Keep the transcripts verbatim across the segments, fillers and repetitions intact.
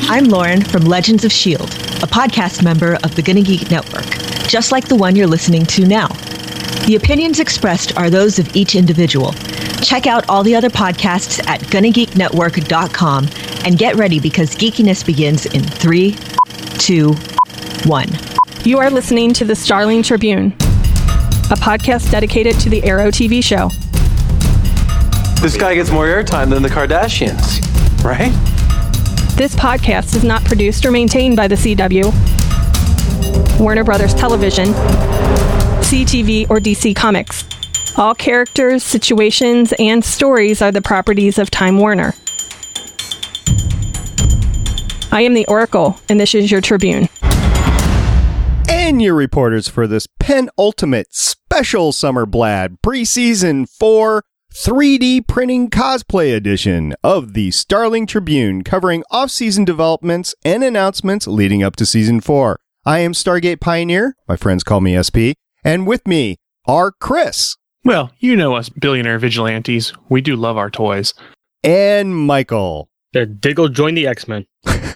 I'm Lauren from Legends of S H I E L D, a podcast member of the Gonna Geek Network, just like the one you're listening to now. The opinions expressed are those of each individual. Check out all the other podcasts at gonna geek network dot com and get ready because geekiness begins in three, two, one. You are listening to the Starling Tribune, a podcast dedicated to the Arrow T V show. This guy gets more airtime than the Kardashians, right? This podcast is not produced or maintained by the C W, Warner Brothers Television, C T V, or D C Comics. All characters, situations, and stories are the properties of Time Warner. I am the Oracle, and this is your Tribune. And your reporters for this penultimate special Summer Blad Preseason four three D Printing Cosplay Edition of the Starling Tribune, covering off-season developments and announcements leading up to Season four. I am Stargate Pioneer, my friends call me S P, and with me are Chris. Well, you know us billionaire vigilantes. We do love our toys. And Michael. Yeah, Diggle join the X-Men.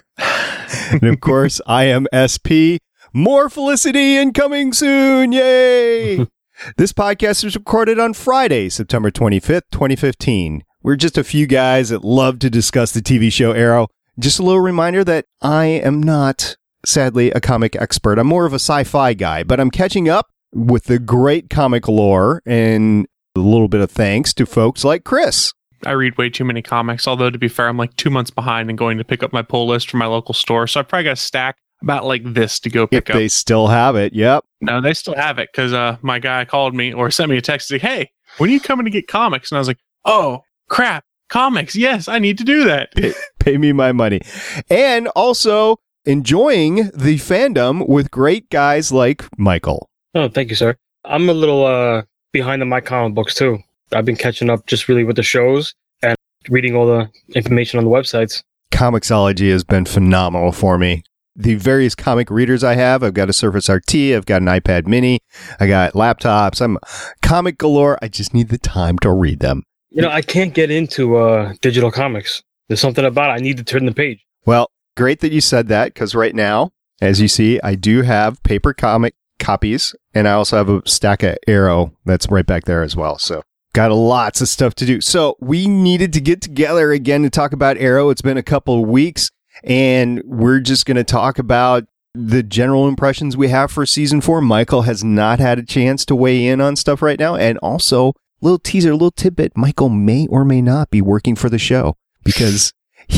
And of course, I am S P. More Felicity incoming soon. Yay! This podcast was recorded on Friday, September twenty-fifth, twenty fifteen. We're just a few guys that love to discuss the T V show Arrow. Just a little reminder that I am not, sadly, a comic expert. I'm more of a sci-fi guy, but I'm catching up with the great comic lore, and a little bit of thanks to folks like Chris. I read way too many comics, although to be fair, I'm like two months behind and going to pick up my pull list from my local store, so I probably got a stack about like this to go pick if up. They still have it, yep. No, they still have it, because uh, my guy called me or sent me a text saying, hey, when are you coming to get comics? And I was like, oh, crap, comics, yes, I need to do that. Pay, pay me my money. And also enjoying the fandom with great guys like Michael. Oh, thank you, sir. I'm a little uh, behind on my comic books, too. I've been catching up just really with the shows and reading all the information on the websites. Comixology has been phenomenal for me. The various comic readers I have, I've got a Surface R T, I've got an iPad mini, I got laptops, I'm comic galore. I just need the time to read them. You know, I can't get into uh, digital comics. There's something about it. I need to turn the page. Well, great that you said that, because right now, as you see, I do have paper comic copies, and I also have a stack of Arrow that's right back there as well. So got lots of stuff to do. So we needed to get together again to talk about Arrow. It's been a couple of weeks, and we're just going to talk about the general impressions we have for season four. Michael has not had a chance to weigh in on stuff right now. And also, little teaser, little tidbit, Michael may or may not be working for the show, because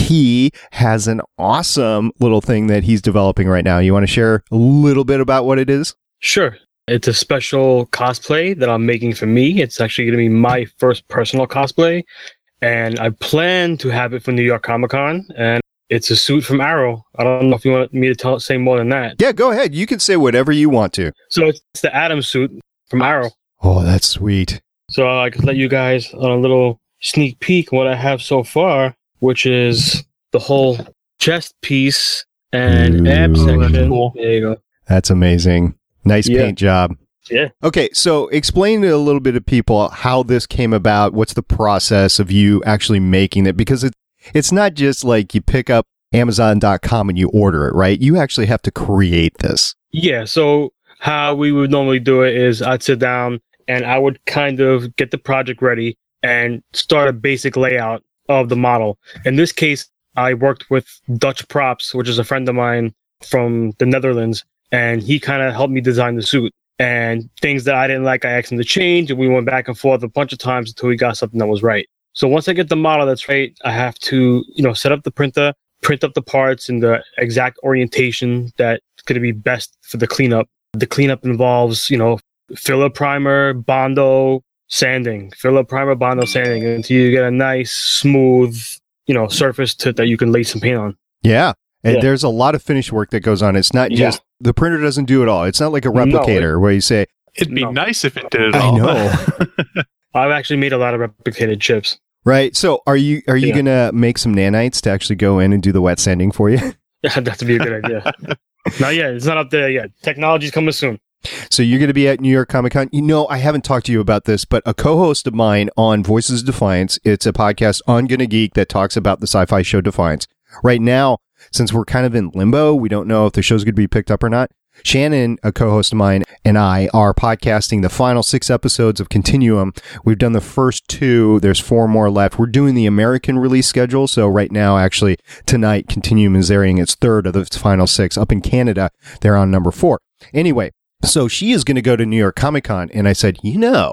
he has an awesome little thing that he's developing right now. You want to share a little bit about what it is? Sure. It's a special cosplay that I'm making for me. It's actually going to be my first personal cosplay, and I plan to have it for New York Comic Con, and it's a suit from Arrow. I don't know if you want me to tell, say more than that. Yeah, go ahead. You can say whatever you want to. So it's the Atom suit from Arrow. Oh, that's sweet. So I could let you guys on a little sneak peek what I have so far, which is the whole chest piece and Ooh, ab section. cool. There you go. That's amazing. Nice Yeah. paint job. Yeah. Okay, so explain to a little bit of people how this came about. What's the process of you actually making it? Because it, it's not just like you pick up Amazon dot com and you order it, right? You actually have to create this. Yeah. So how we would normally do it is I'd sit down and I would kind of get the project ready and start a basic layout of the model. In this case, I worked with Dutch Props, which is a friend of mine from the Netherlands, and he kind of helped me design the suit. And things that I didn't like, I asked him to change, and we went back and forth a bunch of times until we got something that was right. So once I get the model that's right, I have to, you know, set up the printer, print up the parts in the exact orientation that's going to be best for the cleanup. The cleanup involves, you know, filler primer, Bondo, sanding, filler primer, Bondo, sanding, until you get a nice, smooth, you know, surface to, that you can lay some paint on. Yeah. And Yeah. there's a lot of finish work that goes on. It's not Yeah. just, the printer doesn't do it all. It's not like a replicator No, it, where you say, It'd be No. nice if it did it I all. know. I've actually made a lot of replicated chips. right. So are you, are you Yeah. going to make some nanites to actually go in and do the wet sanding for you? Yeah, that'd be a good idea. Not yet. It's not up there yet. Technology's coming soon. So you're going to be at New York Comic Con. You know, I haven't talked to you about this, but a co-host of mine on Voices of Defiance, it's a podcast on Gonna Geek that talks about the sci-fi show Defiance. Right now, since we're kind of in limbo, we don't know if the show's going to be picked up or not. Shannon, a co-host of mine, and I are podcasting the final six episodes of Continuum. We've done the first two. There's four more left. We're doing the American release schedule. So right now, actually, tonight, Continuum is airing its third of the final six. Up in Canada, they're on number four. Anyway, so she is going to go to New York Comic Con. And I said, you know,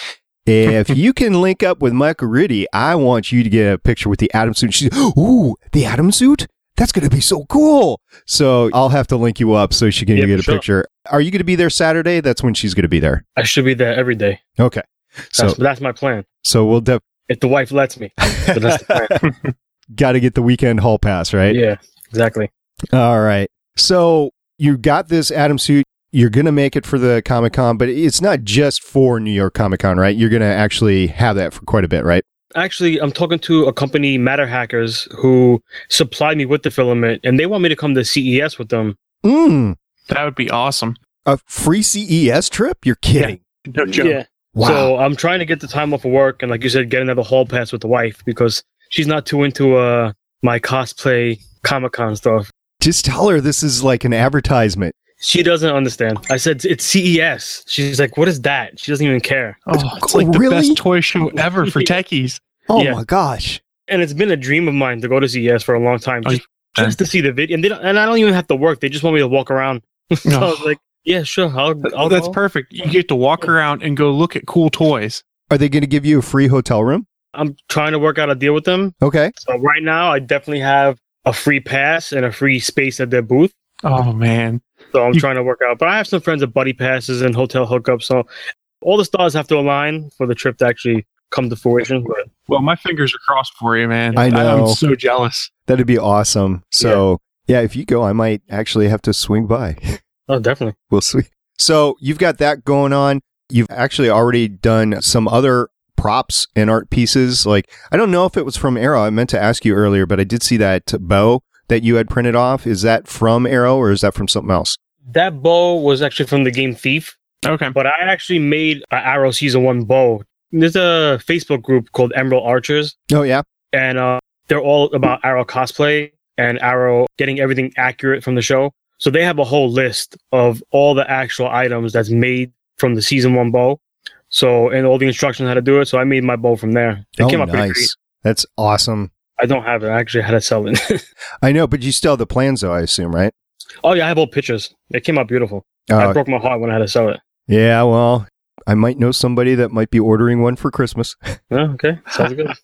if you can link up with Michael Riddy, I want you to get a picture with the Atom suit. She's, ooh, the Atom suit? That's going to be so cool. So I'll have to link you up so she can Yeah, get a sure. picture. Are you going to be there Saturday? That's when she's going to be there. I should be there every day. Okay. So That's, that's my plan. so we'll def- If the wife lets me. But that's the plan. got to get the weekend hall pass, right? Yeah, exactly. All right. So you got this Atom suit. You're going to make it for the Comic-Con, but it's not just for New York Comic-Con, right? You're going to actually have that for quite a bit, right? Actually, I'm talking to a company, Matter Hackers, who supplied me with the filament, and they want me to come to C E S with them. Mm, That would be awesome. a free C E S trip? You're kidding. No joke. Yeah. Wow. So I'm trying to get the time off of work, and like you said, get another hall pass with the wife because she's not too into uh my cosplay Comic-Con stuff. Just tell her this is like an advertisement. She doesn't understand. I said it's C E S. She's like, "What is that?" She doesn't even care. Oh, it's like Oh, the really? best toy show ever for techies. Oh Yeah. my gosh. And it's been a dream of mine to go to C E S for a long time, Oh, just, just to see the video. And they don't, and I don't even have to work. They just want me to walk around. So I was like, "Yeah, sure, I'll." I'll Oh, that's go. perfect. You get to walk around and go look at cool toys. Are they going to give you a free hotel room? I'm trying to work out a deal with them. Okay. So right now, I definitely have a free pass and a free space at their booth. Oh man. So I'm You- trying to work out. But I have some friends with buddy passes and hotel hookups. So all the stars have to align for the trip to actually come to fruition. But Well, my fingers are crossed for you, man. I know. I'm so jealous. That'd be awesome. So, yeah, if you go, I might actually have to swing by. oh, definitely. We'll see. So, you've got that going on. You've actually already done some other props and art pieces. Like, I don't know if it was from Arrow. I meant to ask you earlier, but I did see that bow that you had printed off. Is that from Arrow or is that from something else? That bow was actually from the game Thief, Okay. but I actually made an Arrow Season one bow. There's a Facebook group called Emerald Archers, Oh, yeah. and uh, they're all about Arrow cosplay and Arrow getting everything accurate from the show. So they have a whole list of all the actual items that's made from the Season one bow. So, and all the instructions on how to do it. So I made my bow from there. It oh, came out pretty nice. great. That's awesome. I don't have it. I actually had to sell it. I know, but you still have the plans, though, I assume, right? Oh, yeah, I have old pictures. It came out beautiful. I Uh, broke my heart when I had to sell it. yeah, well, I might know somebody that might be ordering one for Christmas. Yeah, okay. Sounds good.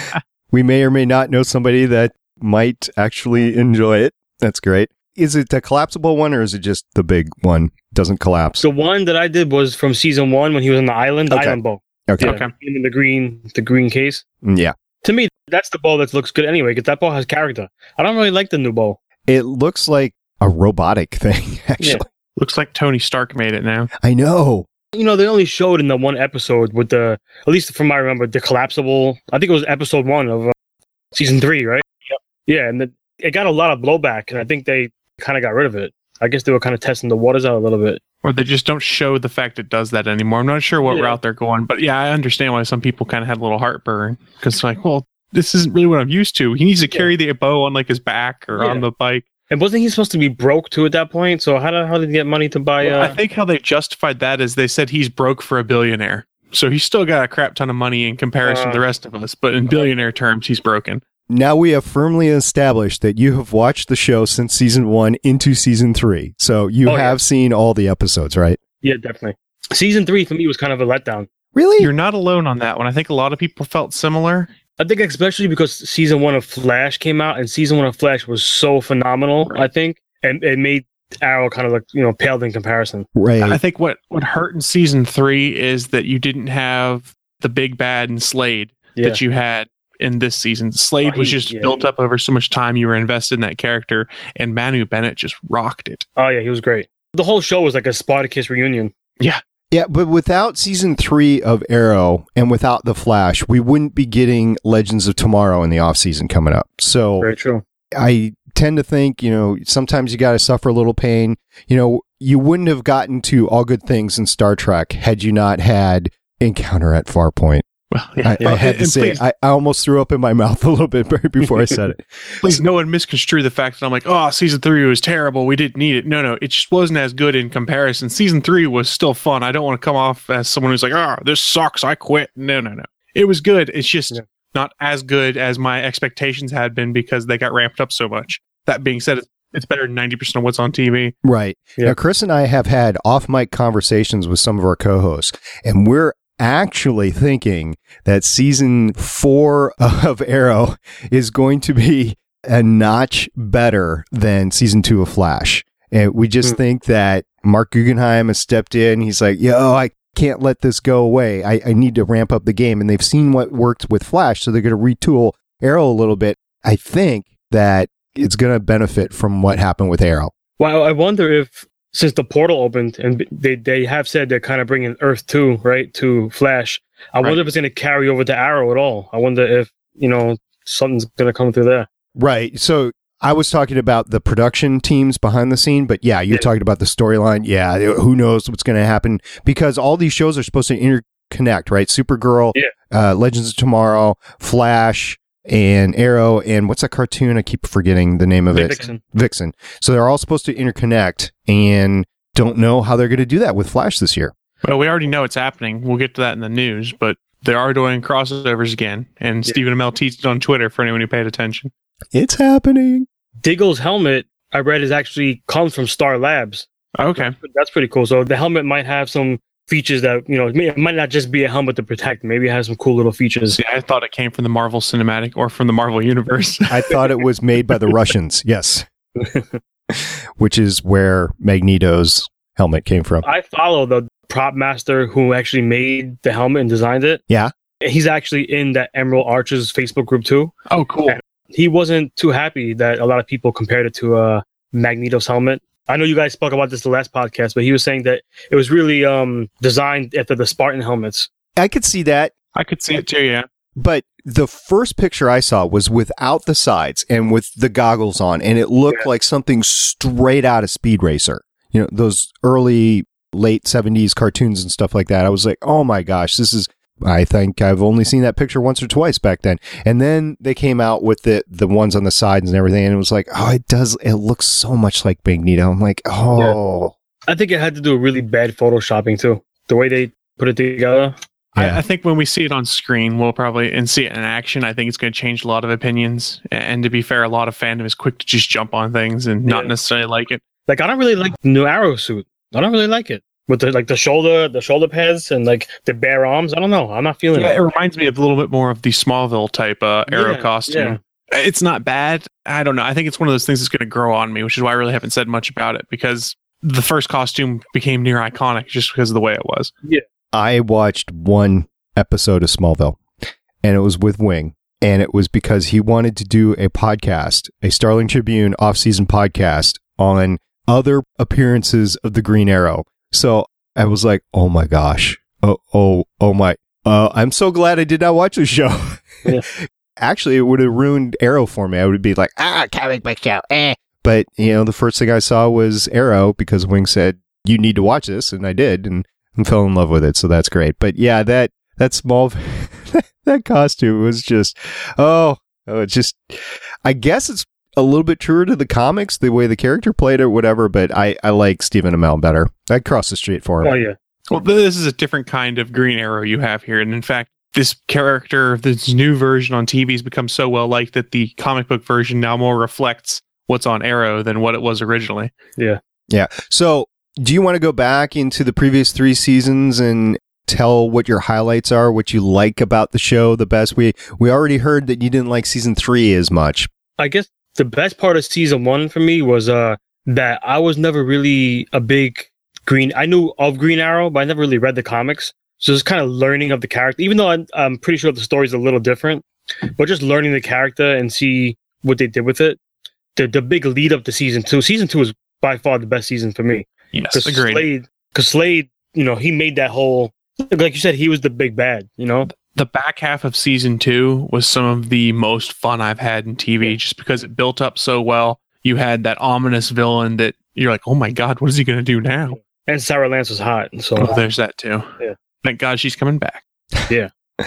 We may or may not know somebody that might actually enjoy it. That's great. Is it a collapsible one or is it just the big one? Doesn't collapse. The one that I did was from season one when he was on the island, the Okay. island bow. Okay. Yeah, Okay. in the green, the green case. Yeah. To me, that's the bow that looks good anyway, because that bow has character. I don't really like the new bow. It looks like a robotic thing, actually. Looks like Tony Stark made it now. I know. You know, they only showed in the one episode with the, at least from what I remember, the collapsible. I think it was episode one of uh, season three, right? Yep. Yeah, and the, it got a lot of blowback, and I think they kind of got rid of it. I guess they were kind of testing the waters out a little bit. Or they just don't show the fact it does that anymore. I'm not sure what Yeah. route they're going, but yeah, I understand why some people kind of had a little heartburn because, like, well, this isn't really what I'm used to. He needs to carry the bow on like his back or Yeah. on the bike. And wasn't he supposed to be broke too at that point? So how did, how did he get money to buy? Well, Uh, I think how they justified that is they said he's broke for a billionaire, so he's still got a crap ton of money in comparison Uh, to the rest of us. But in billionaire terms, he's broken. Now we have firmly established that you have watched the show since season one into season three. So you Oh, yeah. have seen all the episodes, right? yeah, definitely. Season three for me was kind of a letdown. Really? You're not alone on that one. I think a lot of people felt similar. I think especially because season one of Flash came out, and season one of Flash was so phenomenal. I think, and it made Arrow kind of like you know paled in comparison. right. I think what what hurt in season three is that you didn't have the big bad and Slade Yeah, that you had in this season. Slade Oh, was he- just yeah. built up over so much time. You were invested in that character, and Manu Bennett just rocked it. oh yeah, he was great. The whole show was like a Spartacus reunion. Yeah, but without season three of Arrow and without The Flash, we wouldn't be getting Legends of Tomorrow in the off season coming up. So Very true. I tend to think, you know, sometimes you got to suffer a little pain. You know, you wouldn't have gotten to All Good Things in Star Trek had you not had Encounter at Farpoint. Well, yeah, I, yeah. I had to And say please, it. I, I almost threw up in my mouth a little bit right before I said it. please, no one misconstrue the fact that I'm like, oh, season three was terrible. We didn't need it. No, no, it just wasn't as good in comparison. Season three was still fun. I don't want to come off as someone who's like, oh, this sucks. I quit. No, no, no. It was good. It's just Yeah. not as good as my expectations had been because they got ramped up so much. That being said, it's better than ninety percent of what's on T V. Right. Yeah. Now, Chris and I have had off mic conversations with some of our co hosts, and we're actually thinking that season four of Arrow is going to be a notch better than season two of Flash. And we just Hmm. think that Mark Guggenheim has stepped in. He's like, yo, I can't let this go away. I, I need to ramp up the game. And they've seen what worked with Flash, so they're going to retool Arrow a little bit. I think that it's going to benefit from what happened with Arrow. Well, I wonder if since the portal opened and they, they have said they're kind of bringing Earth two, right, to Flash, I Right. wonder if it's going to carry over to Arrow at all. I wonder if, you know, something's going to come through there. Right. So I was talking about the production teams behind the scene, but yeah, you're Yeah. talking about the storyline. Yeah, who knows what's going to happen because all these shows are supposed to interconnect, right? Supergirl, Yeah. uh, Legends of Tomorrow, Flash, and Arrow, and what's that cartoon? I keep forgetting the name of it. Vixen. Vixen. So they're all supposed to interconnect, and don't know how they're going to do that with Flash this year. Well, we already know it's happening. We'll get to that in the news, but they are doing crossovers again. And Yeah. Stephen Amell teased it on Twitter for anyone who paid attention. It's happening. Diggle's helmet, I read, is actually comes from Star Labs. Okay. That's pretty cool. So the helmet might have some features that, you know, it might not just be a helmet to protect. Maybe it has some cool little features. See, I thought it came from the Marvel Cinematic or from the Marvel Universe. I thought it was made by the Russians. Yes. Which is where Magneto's helmet came from. I follow the prop master who actually made the helmet and designed it. Yeah. He's actually in that Emerald Archers Facebook group too. Oh, cool. He wasn't too happy that a lot of people compared it to uh, Magneto's helmet. I know you guys spoke about this the last podcast, but he was saying that it was really um, designed after the Spartan helmets. I could see that. I could see it too, yeah. But the first picture I saw was without the sides and with the goggles on, and it looked Yeah. like something straight out of Speed Racer. You know, those early, late seventies cartoons and stuff like that. I was like, oh my gosh, this is, I think I've only seen that picture once or twice back then. And then they came out with the, the ones on the sides and everything, and it was like, oh, it does, it looks so much like Magneto. I'm like, oh. I think it had to do with really bad photoshopping too. The way they put it together. Yeah. I, I think when we see it on screen, we'll probably, and see it in action, I think it's going to change a lot of opinions. And to be fair, a lot of fandom is quick to just jump on things and not Yeah. necessarily like it. Like, I don't really like the new Arrow suit. I don't really like it. With the like the shoulder, the shoulder pads, and like the bare arms. I don't know. I'm not feeling Yeah, it. it reminds me of a little bit more of the Smallville type uh, Arrow Yeah, costume. It's not bad. I don't know. I think it's one of those things that's going to grow on me, which is why I really haven't said much about it because the first costume became near iconic just because of the way it was. I watched one episode of Smallville, and it was with Wing, and it was because he wanted to do a podcast, a Starling Tribune off-season podcast on other appearances of the Green Arrow. So I was like, oh my gosh. Oh, oh, oh my. Uh, I'm so glad I did not watch the show. Yeah. Actually, it would have ruined Arrow for me. I would be like, ah, comic book show, eh. But, you know, the first thing I saw was Arrow because Wing said, you need to watch this. And I did, and I fell in love with it. So that's great. But yeah, that, that small, that costume was just, oh, oh, it's just, I guess it's a little bit truer to the comics, the way the character played it, whatever, but I, I like Stephen Amell better. I'd cross the street for him. Oh yeah. Well, this is a different kind of Green Arrow you have here. And in fact, this character, this new version on T V has become so well liked that the comic book version now more reflects what's on Arrow than what it was originally. Yeah. Yeah. So do you want to go back into the previous three seasons and tell what your highlights are, what you like about the show the best? We, we already heard that you didn't like season three as much. I guess the best part of season one for me was uh that I was never really a big Green. I knew of Green Arrow, but I never really read the comics. So just kind of learning of the character, even though I'm, I'm pretty sure the story's a little different, but just learning the character and see what they did with it. The the big lead up to season two. Season two is by far the best season for me. Yes, Because agreed. Slade, because Slade, you know, he made that whole, like you said, he was the big bad, you know? The back half of season two was some of the most fun I've had in T V just because it built up so well. You had that ominous villain that you're like, oh my God, what is he going to do now? And Sarah Lance was hot. So Oh, there's that too. Yeah. Thank God she's coming back. You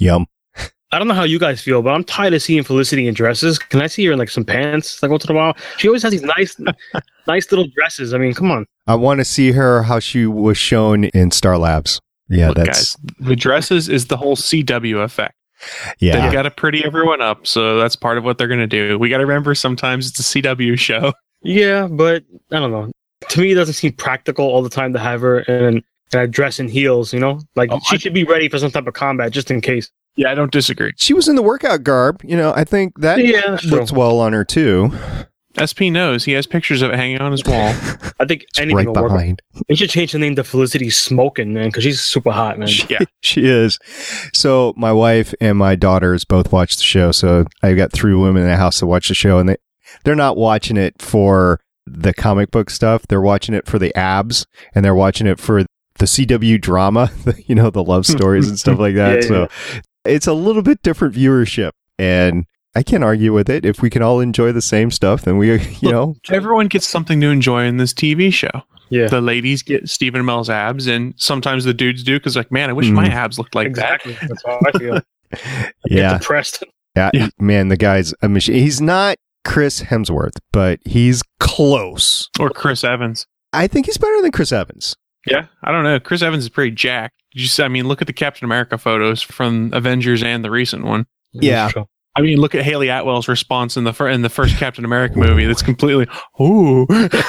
Yum. I don't know how you guys feel, but I'm tired of seeing Felicity in dresses. Can I see her in like some pants like once in a while? She always has these nice, nice little dresses. I mean, come on. I want to see her how she was shown in Star Labs. Yeah, Look, that's guys, the dresses is the whole C W effect. yeah. They've got to pretty everyone up, so that's part of what they're going to do. We got to remember sometimes it's a C W show. Yeah, but I don't know. To me, it doesn't seem practical all the time to have her in, in a dress and heels, you know? Like, Oh, she I- should be ready for some type of combat just in case. Yeah, I don't disagree. She was in the workout garb. You know, I think that Yeah, that's true. looks well on her too. S P knows. He has pictures of it hanging on his wall. I think It's anything right will work. behind. They should change the name to Felicity Smoking, man, because she's super hot, man. Yeah. She is. So my wife and my daughters both watch the show. So I've got three women in the house that watch the show, and they they're not watching it for the comic book stuff. They're watching it for the abs, and they're watching it for the C W drama. You know, the love stories and stuff like that. Yeah, so it's a little bit different viewership, and I can't argue with it. If we can all enjoy the same stuff, then we, you know, Everyone gets something to enjoy in this T V show. Yeah, The ladies get Stephen Amell's abs, and sometimes the dudes do because, like, man, I wish my Mhm. abs looked like exactly. That's how I feel. yeah, Get depressed. yeah, Yeah. man, the guy's a machine. He's not Chris Hemsworth, but he's close. that. Or Chris Evans. I think he's better than Chris Evans. Yeah, I don't know. Chris Evans is pretty jacked. You just, I mean, look at the Captain America photos from Avengers and the recent one. Yeah. That's true. I mean, look at Haley Atwell's response in the fir- in the first Captain America movie. That's completely ooh.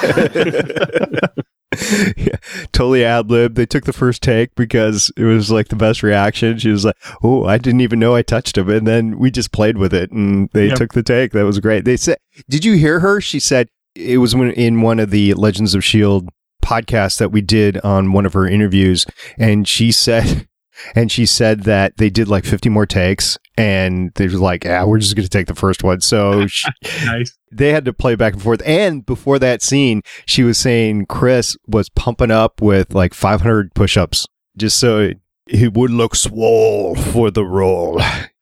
Yeah, totally ad lib. They took the first take because it was like the best reaction. She was like, "Oh, I didn't even know I touched him," and then we just played with it, and they Yep. took the take. That was great. They said, "Did you hear her?" She said it was when, in one of the Legends of S H I E L D podcasts that we did on one of her interviews, and she said. And she said that they did like fifty more takes, and they were like, "Yeah, we're just going to take the first one." So she, Nice. they had to play back and forth. And before that scene, she was saying Chris was pumping up with like five hundred push-ups just so it, he would look swole for the role.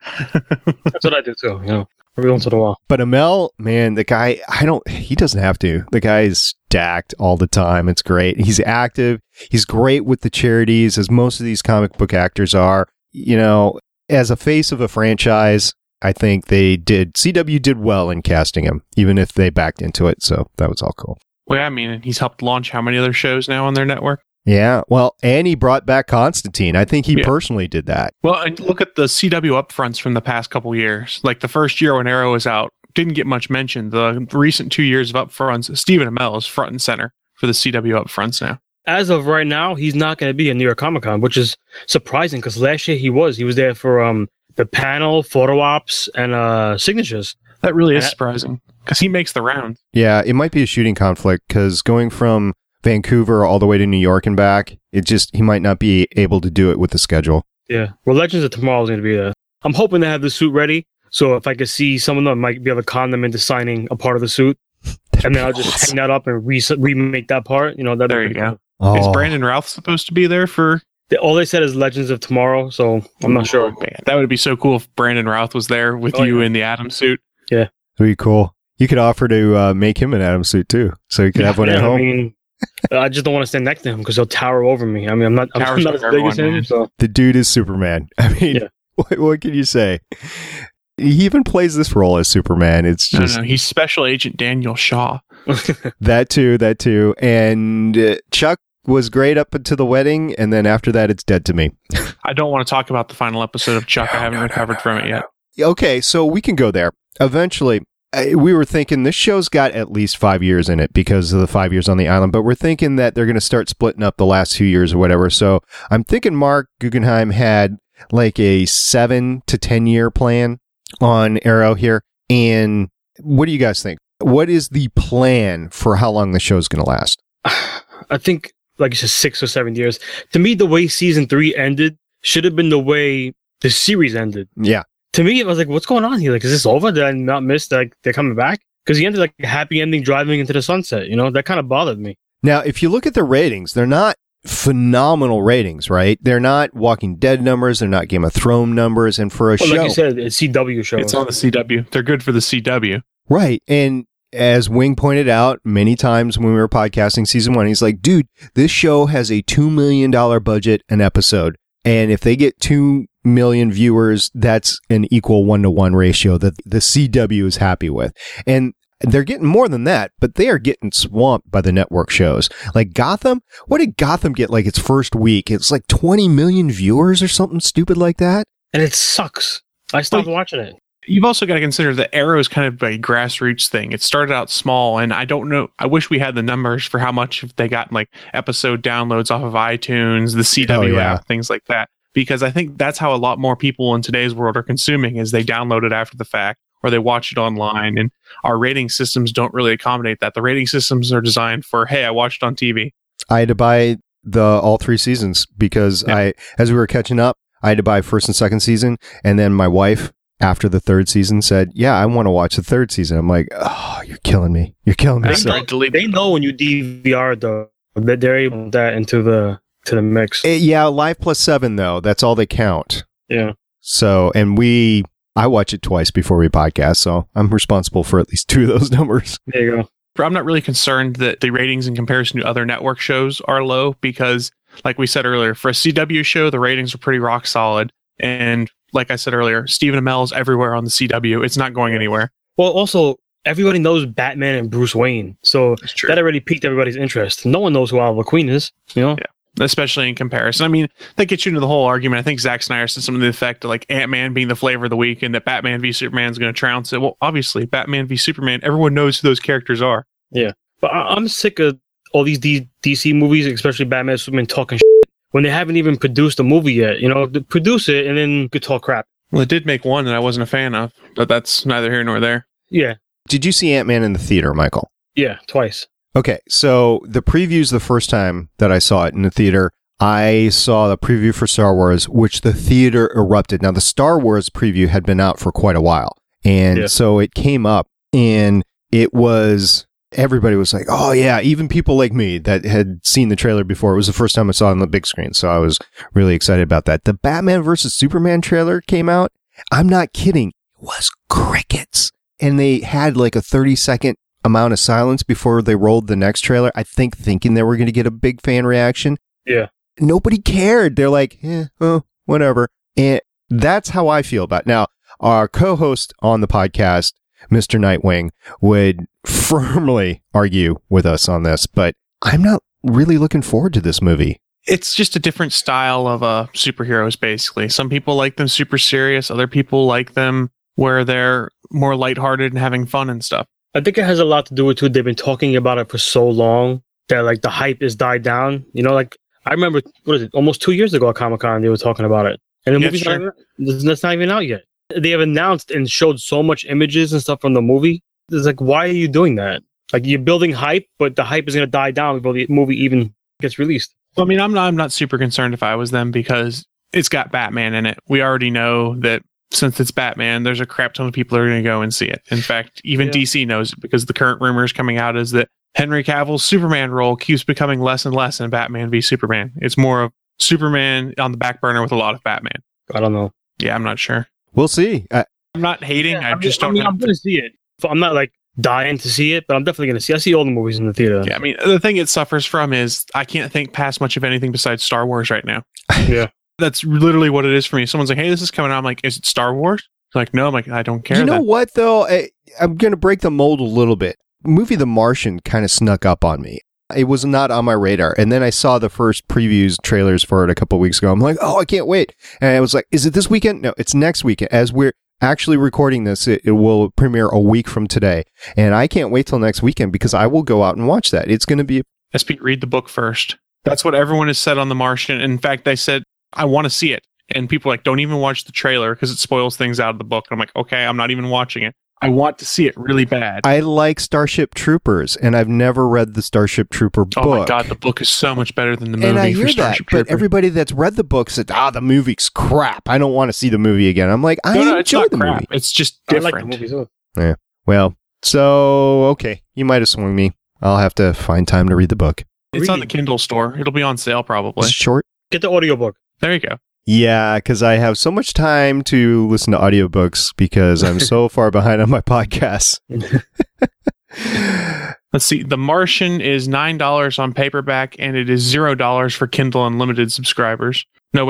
That's what I do too. You know, every once in a while. But Amell, man, the guy, I don't, he doesn't have to. The guy is stacked all the time. It's great. He's active. He's great with the charities, as most of these comic book actors are. You know, as a face of a franchise, I think they did, C W did well in casting him, even if they backed into it. So that was all cool. Well, I mean, he's helped launch how many other shows now on their network? Yeah. Well, and he brought back Constantine. I think he Yeah. personally did that. Well, and look at the C W upfronts from the past couple years. Like the first year when Arrow was out, didn't get much mentioned. The recent two years of upfronts, Stephen Amell is front and center for the C W upfronts now. As of right now, he's not going to be at New York Comic Con, which is surprising because last year he was. He was there for um the panel, photo ops, and uh signatures. That really is Uh, surprising because he makes the rounds. Yeah. It might be a shooting conflict because going from Vancouver all the way to New York and back, it just, he might not be able to do it with the schedule. Yeah. Well, Legends of Tomorrow is going to be there. I'm hoping to have the suit ready. So if I could see some of them, I might be able to con them into signing a part of the suit. And then I'll just hang that up and re- remake that part. You know, that There you go. Oh, Is Brandon Routh supposed to be there for? They, all they said is Legends of Tomorrow, so I'm not sure. Man, that would be so cool if Brandon Routh was there with Oh, you yeah. in the Atom suit. that'd be cool. You could offer to uh, make him an Adam suit too. So you could have one Yeah, at I home. mean, I just don't want to stand next to him because he'll tower over me. I mean, I'm not, I'm Towers not as over big as everyone, him, man. so The dude is Superman. I mean, Yeah. what, what can you say? He even plays this role as Superman. It's No, just no, he's Special Agent Daniel Shaw. that too, that too. And uh, Chuck was great up until the wedding, and then after that, it's dead to me. I don't want to talk about the final episode of Chuck. I haven't recovered from it yet. Okay, so we can go there. Eventually, uh, we were thinking this show's got at least five years in it because of the five years on the island, but we're thinking that they're going to start splitting up the last two years or whatever. So I'm thinking Mark Guggenheim had like a seven to ten year plan on Arrow here. And what do you guys think? What is the plan for how long the show's going to last? I think, like you said, six or seven years. To me, the way season three ended should have been the way the series ended. Yeah. To me, I was like, what's going on here? Like, is this over? Did I not miss like they're coming back? Because he ended like a happy ending driving into the sunset. You know, that kind of bothered me. Now, if you look at the ratings, they're not phenomenal ratings, right? They're not Walking Dead numbers. They're not Game of Thrones numbers. And for a Well, show, like you said, it's C W shows. It's on the C W. They're good for the C W. right. And as Wing pointed out many times when we were podcasting season one, he's like, dude, this show has a two million dollars budget an episode. And if they get two million viewers, that's an equal one-to-one ratio that the C W is happy with. And they're getting more than that, but they are getting swamped by the network shows. Like Gotham, what did Gotham get like its first week? It's like twenty million viewers or something stupid like that. And it sucks. I stopped Well, watching it. You've also got to consider that Arrow is kind of a grassroots thing. It started out small, and I don't know. I wish we had the numbers for how much they got like episode downloads off of iTunes, the C W Oh, yeah. app, things like that. Because I think that's how a lot more people in today's world are consuming, is they download it after the fact or they watch it online. And our rating systems don't really accommodate that. The rating systems are designed for, hey, I watched on T V. I had to buy the all three seasons because Yeah. I, as we were catching up, I had to buy first and second season, and then my wife, after the third season, said, "Yeah, I want to watch the third season." I'm like, "Oh, you're killing me! You're killing me!" I They So, started know, deleting they know when you D V R though that they're able to put that into the to the mix. Eh, yeah, Live plus seven though. That's all they count. Yeah. So, and we, I watch it twice before we podcast, so I'm responsible for at least two of those numbers. There you go. I'm not really concerned that the ratings in comparison to other network shows are low because, like we said earlier, for a C W show, the ratings are pretty rock solid. And like I said earlier, Stephen Amell's everywhere on the C W. It's not going anywhere. Well, also everybody knows Batman and Bruce Wayne, so That's true. that already piqued everybody's interest. No one knows who Oliver Queen is. You know. Yeah. Especially in comparison. I mean, that gets you into the whole argument. I think Zack Snyder said something to the effect of like Ant-Man being the flavor of the week and that Batman v Superman is going to trounce it. Well, obviously, Batman v Superman, everyone knows who those characters are. Yeah, but I- I'm sick of all these D- DC movies, especially Batman, Superman, talking shit when they haven't even produced a movie yet. You know, th- produce it and then you could talk crap. Well, it did make one that I wasn't a fan of, but that's neither here nor there. Yeah, Did you see Ant-Man in the theater, Michael? yeah, twice. Okay, so the previews the first time that I saw it in the theater, I saw the preview for Star Wars, which the theater erupted. Now, the Star Wars preview had been out for quite a while, and Yeah. so it came up, and it was, everybody was like, oh yeah, even people like me that had seen the trailer before. It was the first time I saw it on the big screen, so I was really excited about that. The Batman versus Superman trailer came out. I'm not kidding. It was crickets. And they had like a thirty second amount of silence before they rolled the next trailer, I think thinking they were going to get a big fan reaction. Yeah. Nobody cared. They're like, eh, oh, whatever. And that's how I feel about it. Now, our co-host on the podcast, Mister Nightwing, would firmly argue with us on this, but I'm not really looking forward to this movie. It's just a different style of uh, superheroes, basically. Some people like them super serious. Other people like them where they're more lighthearted and having fun and stuff. I think it has a lot to do with too. They've been talking about it for so long that like the hype is died down. You know, like I remember what is it? Almost two years ago at Comic Con, they were talking about it, and the Yeah, movie's not sure. even, that's not even out yet. They have announced and showed so much images and stuff from the movie. It's like, why are you doing that? Like you're building hype, but the hype is going to die down before the movie even gets released. I mean, I'm not, I'm not super concerned if I was them because it's got Batman in it. We already know that since it's Batman, there's a crap ton of people that are going to go and see it. In fact, even Yeah. D C knows it because the current rumors coming out is that Henry Cavill's Superman role keeps becoming less and less in Batman v Superman. It's more of Superman on the back burner with a lot of Batman. I don't know. Yeah, I'm not sure. We'll see. Uh, I'm not hating. I mean- just don't I mean, know. I'm going to see it. So I'm not like dying to see it, but I'm definitely going to see. I see all the movies in the theater. Yeah, I mean, the thing it suffers from is I can't think past much of anything besides Star Wars right now. Yeah. That's literally what it is for me. Someone's like, hey, this is coming out. I'm like, is it Star Wars? They're like, no. I'm like, I don't care. you know then. what, though? I, I'm going to break the mold a little bit. Movie The Martian kind of snuck up on me. It was not on my radar. And then I saw the first previews trailers for it a couple weeks ago. I'm like, oh, I can't wait. And I was like, is it this weekend? No, it's next weekend. As we're actually recording this, it, it will premiere a week from today. And I can't wait till next weekend because I will go out and watch that. It's going to be... S P, read the book first. That's what everyone has said on The Martian. In fact, they said, I want to see it. And people are like, don't even watch the trailer because it spoils things out of the book. And I'm like, okay, I'm not even watching it. I want to see it really bad. I like Starship Troopers, and I've never read the Starship Trooper book. Oh my God, the book is so much better than the movie And I for hear that, Starship but Troopers. everybody that's read the book said, ah, the movie's crap. I don't want to see the movie again. I'm like, I no, no, it's enjoy not the crap. movie. It's just I different. like the movies too. Well, so, okay. You might have swung me. I'll have to find time to read the book. It's on the Read. Kindle store. It'll be on sale probably. It's short. Get the audiobook. There you go. Yeah, because I have so much time to listen to audiobooks because I'm so far behind on my podcasts. Let's see. The Martian is nine dollars on paperback, and it is zero dollars for Kindle Unlimited subscribers. No, wait.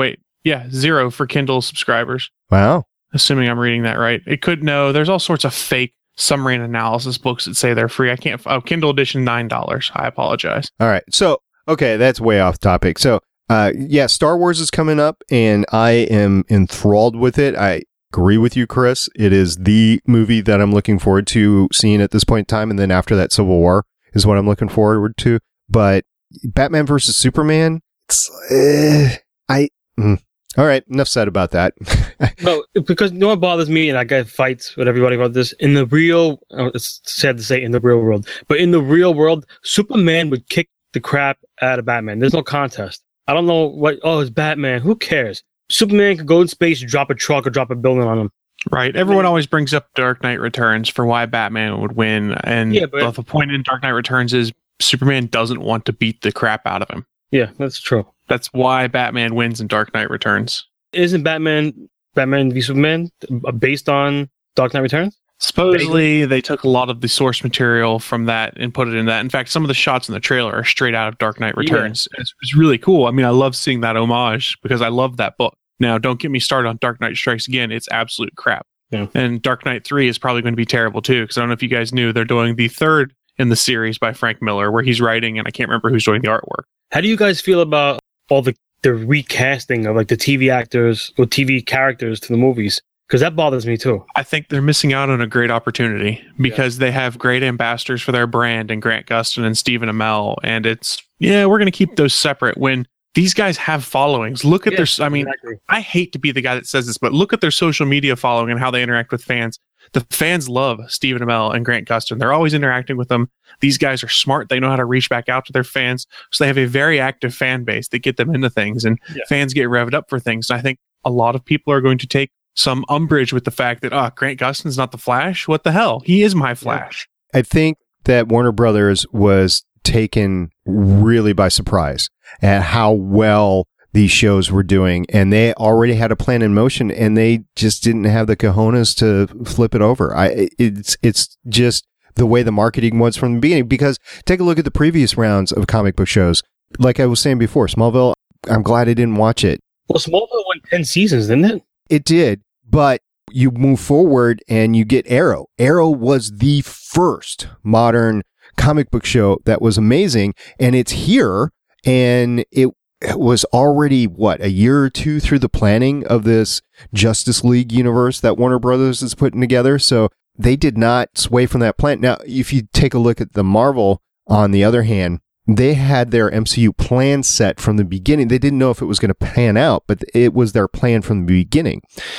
Yeah, zero for Kindle subscribers. Wow. Assuming I'm reading that right. It could no. There's all sorts of fake summary and analysis books that say they're free. I can't. Oh, Kindle edition nine dollars. I apologize. All right. So okay, that's way off topic. So uh, yeah, Star Wars is coming up, and I am enthralled with it. I agree with you, Chris. It is the movie that I'm looking forward to seeing at this point in time, and then after that, Civil War is what I'm looking forward to. But Batman versus Superman, it's uh, I. Mm. All right, enough said about that. No, because you know what bothers me, and I get fights with everybody about this. In the real, oh, it's sad to say in the real world, but in the real world, Superman would kick the crap out of Batman. There's no contest. I don't know what, oh, it's Batman. Who cares? Superman could go in space, drop a truck, or drop a building on him. Right. Everyone always brings up Dark Knight Returns for why Batman would win. And yeah, but, the point in Dark Knight Returns is Superman doesn't want to beat the crap out of him. Yeah, that's true. That's why Batman wins in Dark Knight Returns. Isn't Batman Batman v Superman based on Dark Knight Returns? Supposedly, they took a lot of the source material from that and put it in that. In fact, some of the shots in the trailer are straight out of Dark Knight Returns. Yeah. It's, it's really cool. I mean, I love seeing that homage because I love that book. Now, don't get me started on Dark Knight Strikes Again. It's absolute crap. Yeah. And Dark Knight three is probably going to be terrible, too, because I don't know if you guys knew they're doing the third in the series by Frank Miller, where he's writing, and I can't remember who's doing the artwork. How do you guys feel about all the, the recasting of like the T V actors or T V characters to the movies? Because that bothers me too. I think they're missing out on a great opportunity because yeah. they have great ambassadors for their brand and Grant Gustin and Stephen Amell. And it's, yeah, we're going to keep those separate when these guys have followings. Look at yeah, their, I mean, exactly. I hate to be the guy that says this, but look at their social media following and how they interact with fans. The fans love Stephen Amell and Grant Gustin. They're always interacting with them. These guys are smart. They know how to reach back out to their fans. So they have a very active fan base that get them into things, and yeah. fans get revved up for things. And I think a lot of people are going to take some umbrage with the fact that, oh, Grant Gustin's not the Flash. What the hell? He is my Flash. I think that Warner Brothers was taken really by surprise at how well these shows were doing, and they already had a plan in motion, and they just didn't have the cojones to flip it over. I, it's, it's just the way the marketing was from the beginning, because take a look at the previous rounds of comic book shows. Like I was saying before, Smallville, I'm glad I didn't watch it. Well, Smallville went ten seasons, didn't it? It did, but you move forward and you get Arrow. Arrow was the first modern comic book show that was amazing, and it's here, and it It was already, what, a year or two through the planning of this Justice League universe that Warner Brothers is putting together. So they did not sway from that plan. Now, if you take a look at the Marvel, on the other hand, they had their M C U plan set from the beginning. They didn't know if it was going to pan out, but it was their plan from the beginning.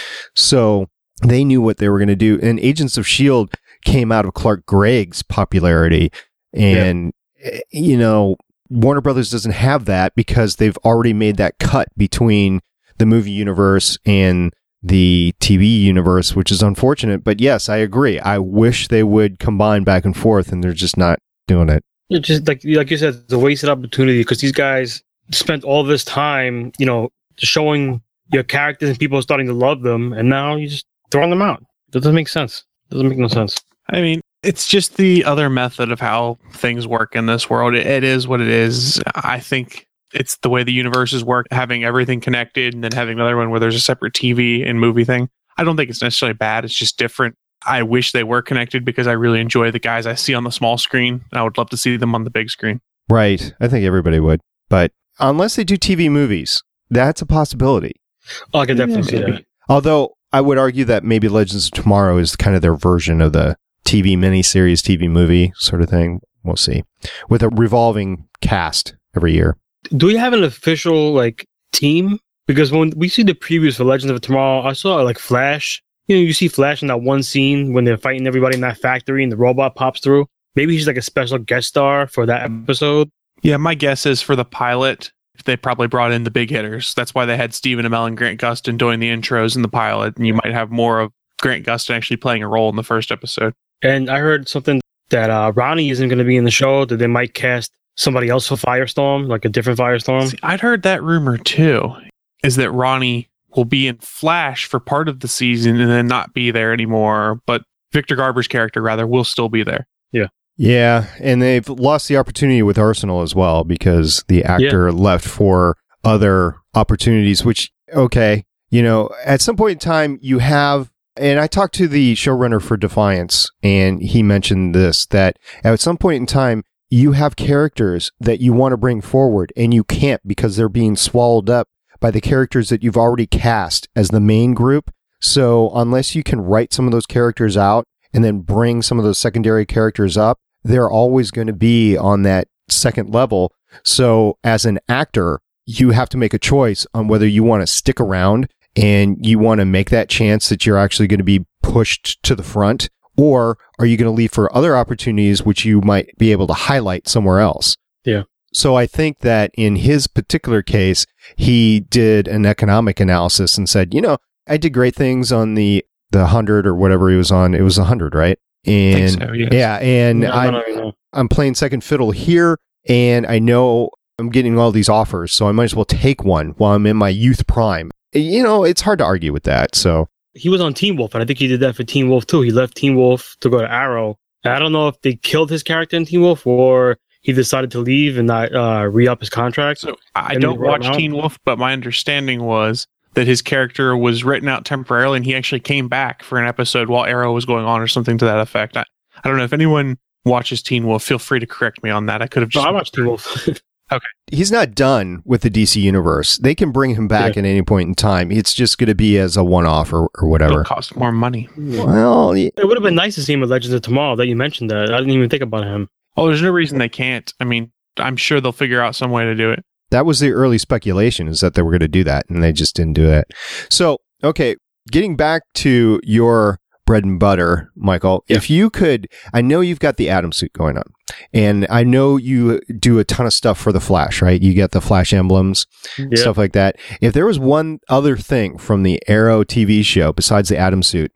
So they knew what they were going to do. And Agents of S H I E L D came out of Clark Gregg's popularity. And, yeah. you know, Warner Brothers doesn't have that because they've already made that cut between the movie universe and the T V universe, which is unfortunate. But yes, I agree. I wish they would combine back and forth, and they're just not doing it. It's just like like you said, it's a wasted opportunity because these guys spent all this time, you know, showing your characters and people starting to love them, and now you're just throwing them out. That doesn't make sense. It doesn't make no sense. I mean, it's just the other method of how things work in this world. It, it is what it is. I think it's the way the universes work, having everything connected and then having another one where there's a separate T V and movie thing. I don't think it's necessarily bad. It's just different. I wish they were connected because I really enjoy the guys I see on the small screen. And I would love to see them on the big screen. Right. I think everybody would. But unless they do T V movies, that's a possibility. Oh, I can definitely see that. Although I would argue that maybe Legends of Tomorrow is kind of their version of the T V miniseries, T V movie sort of thing. We'll see. With a revolving cast every year. Do we have an official like team? Because when we see the previews for Legends of Tomorrow, I saw like Flash. You know, you see Flash in that one scene when they're fighting everybody in that factory and the robot pops through. Maybe he's like a special guest star for that episode. Yeah, my guess is for the pilot, they probably brought in the big hitters. That's why they had Stephen Amell and Grant Gustin doing the intros in the pilot. And you might have more of Grant Gustin actually playing a role in the first episode. And I heard something that uh, Ronnie isn't going to be in the show, that they might cast somebody else for Firestorm, like a different Firestorm. See, I'd heard that rumor too, is that Ronnie will be in Flash for part of the season and then not be there anymore. But Victor Garber's character, rather, will still be there. Yeah. Yeah, and they've lost the opportunity with Arsenal as well because the actor yeah. left for other opportunities, which okay, you know, at some point in time, you have, and I talked to the showrunner for Defiance, and he mentioned this, that at some point in time, you have characters that you want to bring forward, and you can't because they're being swallowed up by the characters that you've already cast as the main group. So unless you can write some of those characters out and then bring some of those secondary characters up, they're always going to be on that second level. So as an actor, you have to make a choice on whether you want to stick around and you want to make that chance that you're actually going to be pushed to the front, or are you going to leave for other opportunities which you might be able to highlight somewhere else? Yeah. So I think that in his particular case, he did an economic analysis and said, you know, I did great things on the the one hundred or whatever he was on. It was one hundred, right? And so, yes. yeah, and No, I'm, no, no, no. I'm playing second fiddle here, and I know I'm getting all these offers, so I might as well take one while I'm in my youth prime. You know, it's hard to argue with that. So He was on Teen Wolf, and I think he did that for Teen Wolf too. He left Teen Wolf to go to Arrow. And I don't know if they killed his character in Teen Wolf or he decided to leave and not uh, re-up his contract. So I And don't they wrote watch him out. Teen Wolf, but my understanding was that his character was written out temporarily and he actually came back for an episode while Arrow was going on or something to that effect. I, I don't know if anyone watches Teen Wolf. Feel free to correct me on that. I could have No, just... I watched Teen Wolf. he's not done with the D C universe. They can bring him back Yeah. at any point in time. It's just going to be as a one-off or, or whatever. It'll cost more money. Well, y- It would have been nice to see him with Legends of Tomorrow that you mentioned that. I didn't even think about him. Oh, there's no reason they can't. I mean, I'm sure they'll figure out some way to do it. that was the early speculation, is that they were going to do that, and they just didn't do it. So, okay, getting back to your bread and butter, Michael, Yeah. if you could, I know you've got the Atom suit going on, and I know you do a ton of stuff for the Flash, right? You get the Flash emblems, Yeah. stuff like that. If there was one other thing from the Arrow T V show besides the Atom suit,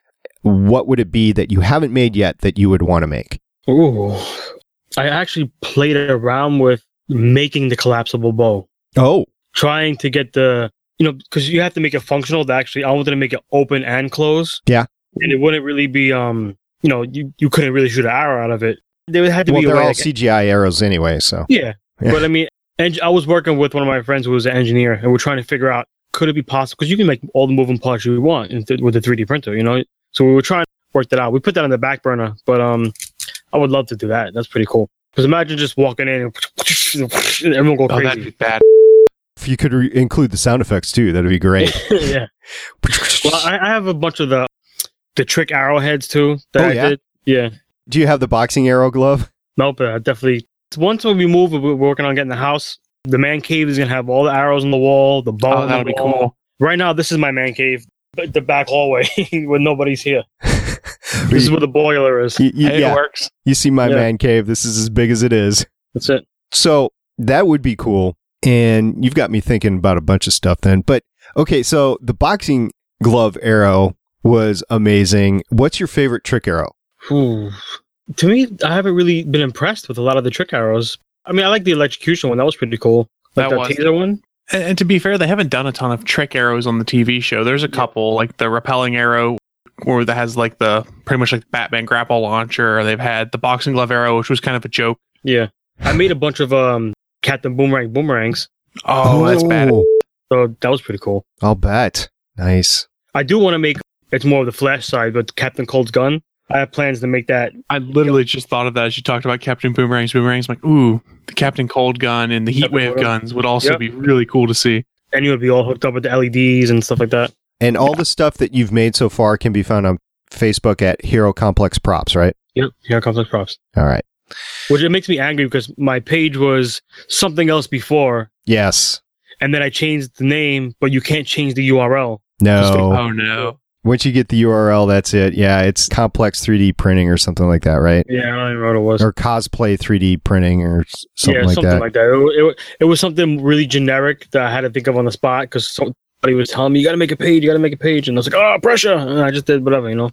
what would it be that you haven't made yet that you would want to make? Ooh. I actually played around with making the collapsible bow, Oh, trying to get the, you know, because you have to make it functional to actually, I wanted to make it open and close. Yeah. And it wouldn't really be, um, you know, you, you couldn't really shoot an arrow out of it. There had to well, be a they're way. all like- C G I arrows anyway, so. yeah. Yeah. But I mean, and I was working with one of my friends who was an engineer, and we're trying to figure out, could it be possible? Because you can make all the moving parts you want in th- with the three D printer, you know? So we were trying to work that out. We put that on the back burner, but um, I would love to do that. That's pretty cool. Because imagine just walking in and everyone go Oh, that'd crazy. be bad. If you could re- include the sound effects too, that'd be great. Yeah. Well, I, I have a bunch of the the trick arrowheads too that Oh, I yeah? did. Yeah. Do you have the boxing arrow glove? Nope. Uh, definitely. Once we move, we're working on getting the house. The man cave is gonna have all the arrows on the wall, the bow. Oh, on the that'll be wall. cool. Right now, this is my man cave, but the back hallway when nobody's here. This is where the boiler is. You, you- Hey, yeah, it works. you see my Yeah. man cave. This is as big as it is. That's it. So that would be cool. And you've got me thinking about a bunch of stuff then. But okay, so the boxing glove arrow was amazing. What's your favorite trick arrow? Ooh. To me, I haven't really been impressed with a lot of the trick arrows. I mean, I like the electrocution one. That was pretty cool. Like That the was- taser one. And, and to be fair, they haven't done a ton of trick arrows on the T V show. There's a couple, like the repelling arrow, or that has like the pretty much like the Batman grapple launcher. They've had the boxing glove arrow, which was kind of a joke. Yeah. I made a bunch of um Captain Boomerang boomerangs. Oh, that's bad. So that was pretty cool. I'll bet. Nice. I do want to make, it's more of the Flash side, but Captain Cold's gun. I have plans to make that. I literally just thought of that as you talked about Captain Boomerang's boomerangs. I'm like, ooh, the Captain Cold gun and the Heat Captain Wave Cold. guns would also Yep. be really cool to see. And you would be all hooked up with the L E Ds and stuff like that. And all the stuff that you've made so far can be found on Facebook at Hero Complex Props, right? Yep. Here comes the props. All right. Which it makes me angry because my page was something else before, Yes. and then I changed the name, but you can't change the U R L. No. Oh, no. Once you get the U R L, that's it. Yeah, it's complex three D printing or something like that, right? Yeah, I don't even know what it was. Or cosplay three D printing or s- something yeah, like something that. like that. It, it, it was something really generic that I had to think of on the spot because somebody was telling me, you got to make a page, you got to make a page. And I was like, oh, pressure. And I just did whatever, you know?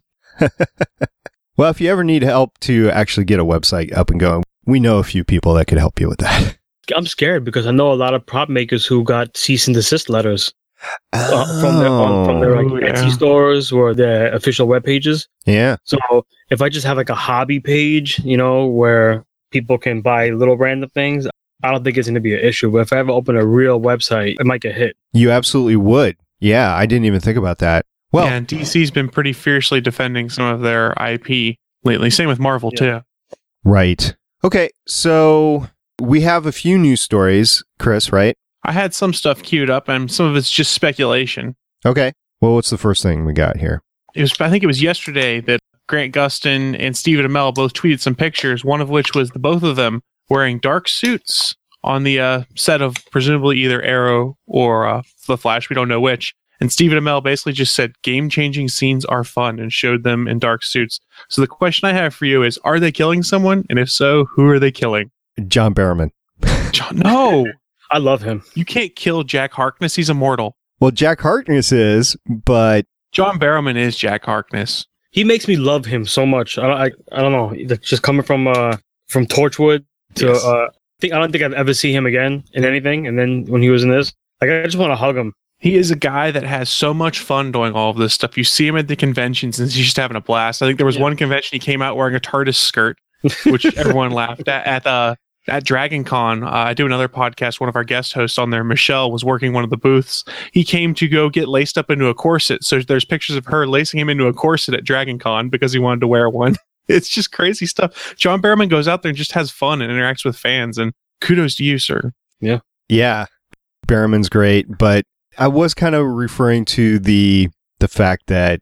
Well, if you ever need help to actually get a website up and going, we know a few people that could help you with that. I'm scared because I know a lot of prop makers who got cease and desist letters uh, from their, on, from their like, Oh, yeah. Etsy stores or their official web pages. Yeah. So if I just have like a hobby page, you know, where people can buy little random things, I don't think it's going to be an issue. But if I ever open a real website, it might get hit. You absolutely would. Yeah, I didn't even think about that. Well, yeah, and D C's been pretty fiercely defending some of their I P lately. Same with Marvel, Yeah. too. right. Okay, so we have a few news stories, Chris, right? I had some stuff queued up, and some of it's just speculation. Okay. Well, what's the first thing we got here? It was, I think it was yesterday that Grant Gustin and Stephen Amell both tweeted some pictures, one of which was the both of them wearing dark suits on the uh, set of presumably either Arrow or uh, The Flash. We don't know which. And Stephen Amell basically just said game-changing scenes are fun and showed them in dark suits. So the question I have for you is, are they killing someone? And if so, who are they killing? John Barrowman. John, no! I love him. You can't kill Jack Harkness. He's immortal. Well, Jack Harkness is, but John Barrowman is Jack Harkness. He makes me love him so much. I don't, I, I don't know. That's just coming from uh from Torchwood to Yes. uh, I think I don't think I've ever seen him again in anything. And then when he was in this, like I just want to hug him. He is a guy that has so much fun doing all of this stuff. You see him at the conventions and he's just having a blast. I think there was Yeah. one convention he came out wearing a TARDIS skirt, which everyone laughed at. At uh, at Dragon Con, uh, I do another podcast. One of our guest hosts on there, Michelle, was working one of the booths. He came to go get laced up into a corset. So there's pictures of her lacing him into a corset at Dragon Con because he wanted to wear one. It's just crazy stuff. John Barrowman goes out there and just has fun and interacts with fans. And kudos to you, sir. yeah, Barrowman's great. But I was kind of referring to the the fact that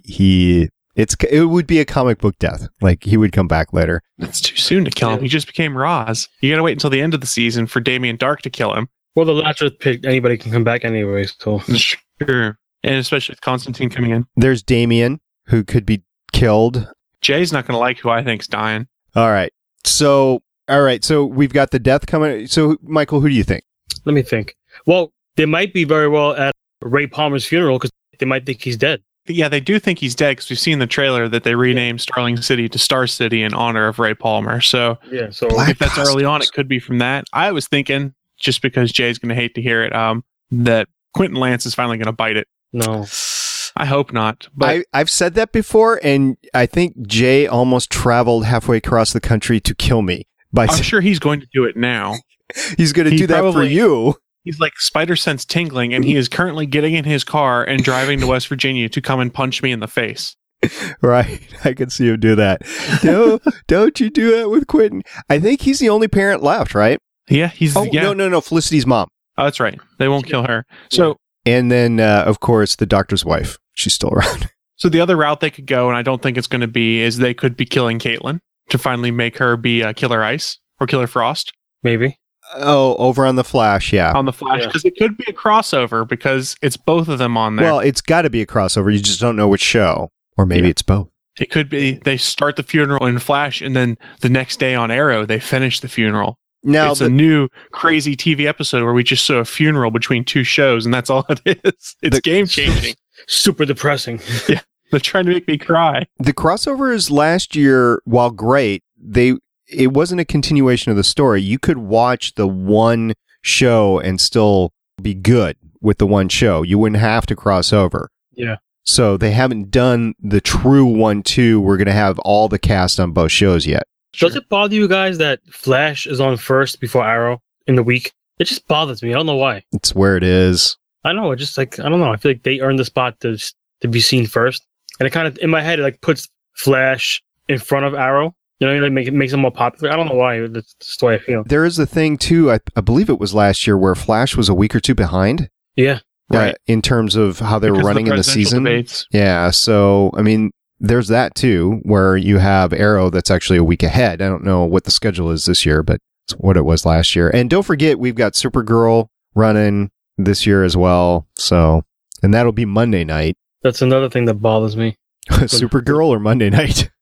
he it's it would be a comic book death. Like he would come back later. It's too soon to kill him. He just became Roz. You got to wait until the end of the season for Damien Dark to kill him. Well, the last Earth pick, anybody can come back anyway. So Sure. And especially with Constantine coming in. There's Damien, who could be killed. Jay's not going to like who I think's dying. All right. So, all right. So we've got the death coming. So, Michael, who do you think? let me think. Well, they might be very well at Ray Palmer's funeral because they might think he's dead. Yeah, they do think he's dead because we've seen the trailer that they renamed Starling City to Star City in honor of Ray Palmer. So Yeah. So Black if that's early on, it could be from that. I was thinking, just because Jay's going to hate to hear it, um, that Quentin Lance is finally going to bite it. no. I hope not. But I, I've said that before, and I think Jay almost traveled halfway across the country to kill me. By I'm saying sure he's going to do it now. he's going to he do that for probably- you. He's like spider sense tingling, and he is currently getting in his car and driving to West Virginia to come and punch me in the face. Right. I can see him do that. No, don't you do that with Quentin. I think he's the only parent left, right? Yeah, he's Oh, yeah. no, no, no. Felicity's mom. Oh, that's right. They won't kill her. So, And then, uh, of course, the doctor's wife. She's still around. so the other route they could go, and I don't think it's going to be, is they could be killing Caitlyn to finally make her be uh, Killer Ice or Killer Frost Maybe. Oh, over on the Flash, yeah. on the Flash, Yeah. because it could be a crossover because it's both of them on there. Well, it's got to be a crossover. You just don't know which show. Or maybe Yeah. it's both. It could be they start the funeral in Flash, and then the next day on Arrow they finish the funeral. Now, it's the, a new crazy T V episode where we just saw a funeral between two shows, and that's all it is. It's The- game changing. Super depressing. They're trying to make me cry. the crossovers last year, while great, they it wasn't a continuation of the story. You could watch the one show and still be good with the one show. You wouldn't have to cross over. Yeah. So they haven't done the true one two. We're going to have all the cast on both shows yet. Does it bother you guys that Flash is on first before Arrow in the week? It just bothers me. I don't know why. It's where it is. I know. It just like I don't know. I feel like they earned the spot to to be seen first, and it kind of in my head it like puts Flash in front of Arrow. You know, like make it makes them more popular. I don't know why. That's just the way I feel. There is a thing too. I, I believe it was last year where Flash was a week or two behind. Yeah. Right. Uh, in terms of how they Because were of running in the presidential season. debates. Yeah, so I mean, there's that too, where you have Arrow that's actually a week ahead. I don't know what the schedule is this year, but it's what it was last year. And don't forget, we've got Supergirl running this year as well. So, and that'll be Monday night. That's another thing that bothers me. Supergirl or Monday night?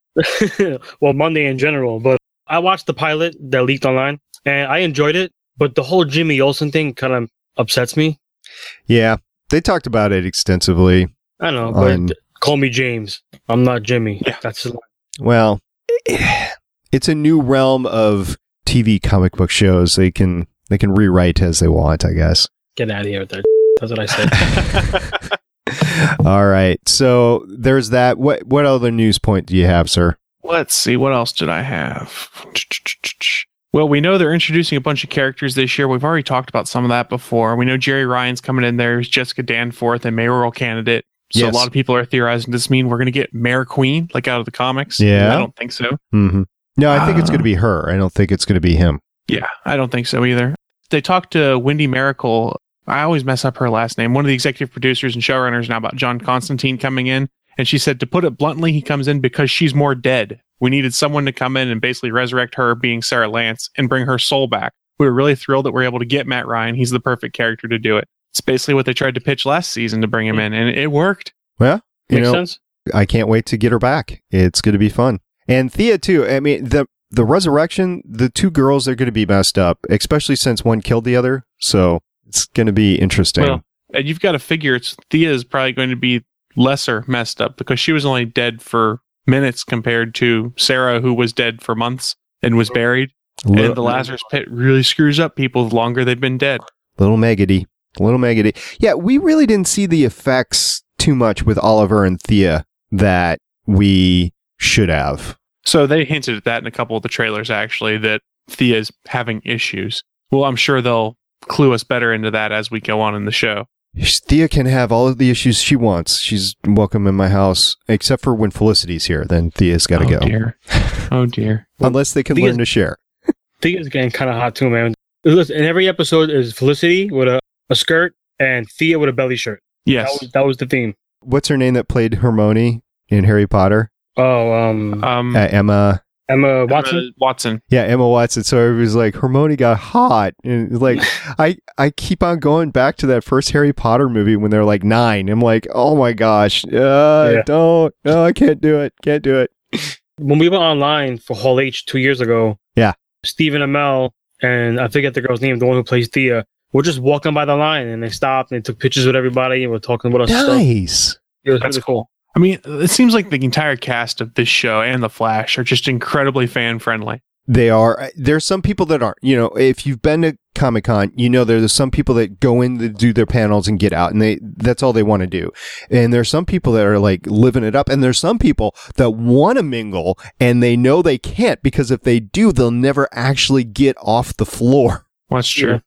Well, Monday in general, but I watched the pilot that leaked online, and I enjoyed it. But the whole Jimmy Olsen thing kind of upsets me. Yeah, they talked about it extensively. I don't know, but On- call me James. I'm not Jimmy. Yeah. That's the line. Well, it's a new realm of T V comic book shows. They can they can rewrite as they want, I guess. Get out of here with that. That's what I said. All right, so there's that. What what other news point do you have, sir? Let's see. What else did I have? Well, we know they're introducing a bunch of characters this year. We've already talked about some of that before. We know Jerry Ryan's coming in there as Jessica Danforth, a mayoral candidate. So Yes. a lot of people are theorizing, does this mean we're going to get Mayor Queen, like out of the comics? Yeah. I don't think so. Mm-hmm. No, I think it's Uh, going to be her. I don't think it's going to be him. Yeah, I don't think so either. They talked to Wendy Miracle. I always mess up her last name. One of the executive producers and showrunners now about John Constantine coming in. And she said, to put it bluntly, he comes in because she's more dead. We needed someone to come in and basically resurrect her being Sarah Lance and bring her soul back. We were really thrilled that we're able to get Matt Ryan. He's the perfect character to do it. It's basically what they tried to pitch last season to bring him in, and it worked. Well, you Makes know, sense. I can't wait to get her back. It's going to be fun. And Thea, too. I mean, the the resurrection, the two girls are going to be messed up, especially since one killed the other. So it's going to be interesting. Well, and you've got to figure it's Thea is probably going to be lesser messed up because she was only dead for minutes compared to Sarah, who was dead for months and was buried. Li- And the Lazarus Pit really screws up people the longer they've been dead. Little Megady. Little Megady. Yeah, we really didn't see the effects too much with Oliver and Thea that we should have. So they hinted at that in a couple of the trailers, actually, that Thea's having issues. Well, I'm sure they'll clue us better into that as we go on in the show. Thea can have all of the issues she wants. She's welcome in my house, except for when Felicity's here. Then Thea's got to oh, go. Dear. Oh, dear. Unless they can Thea's- learn to share. Thea's getting kind of hot too, man. Listen, in every episode is Felicity with a, a skirt and Thea with a belly shirt. Yes. That was, that was the theme. What's her name that played Hermione in Harry Potter? Oh, um, Um, Uh, Emma. Emma Watson. Emma Watson. Yeah, Emma Watson. So it was like Hermione got hot, and like I, I keep on going back to that first Harry Potter movie when they're like nine. I'm like, oh my gosh, uh, Yeah. don't, no, I can't do it, can't do it. When we went online for Hall H two years ago, Yeah. Stephen Amell and I forget the girl's name, the one who plays Thea, were just walking by the line and they stopped and they took pictures with everybody and were talking about us. Stuff. Nice. It was That's really cool. I mean, it seems like the entire cast of this show and The Flash are just incredibly fan friendly. They are. There's some people that aren't. You know, if you've been to Comic-Con, you know there's some people that go in to do their panels and get out, and they that's all they want to do. And there's some people that are like living it up, and there's some people that want to mingle, and they know they can't because if they do, they'll never actually get off the floor. Well, that's true.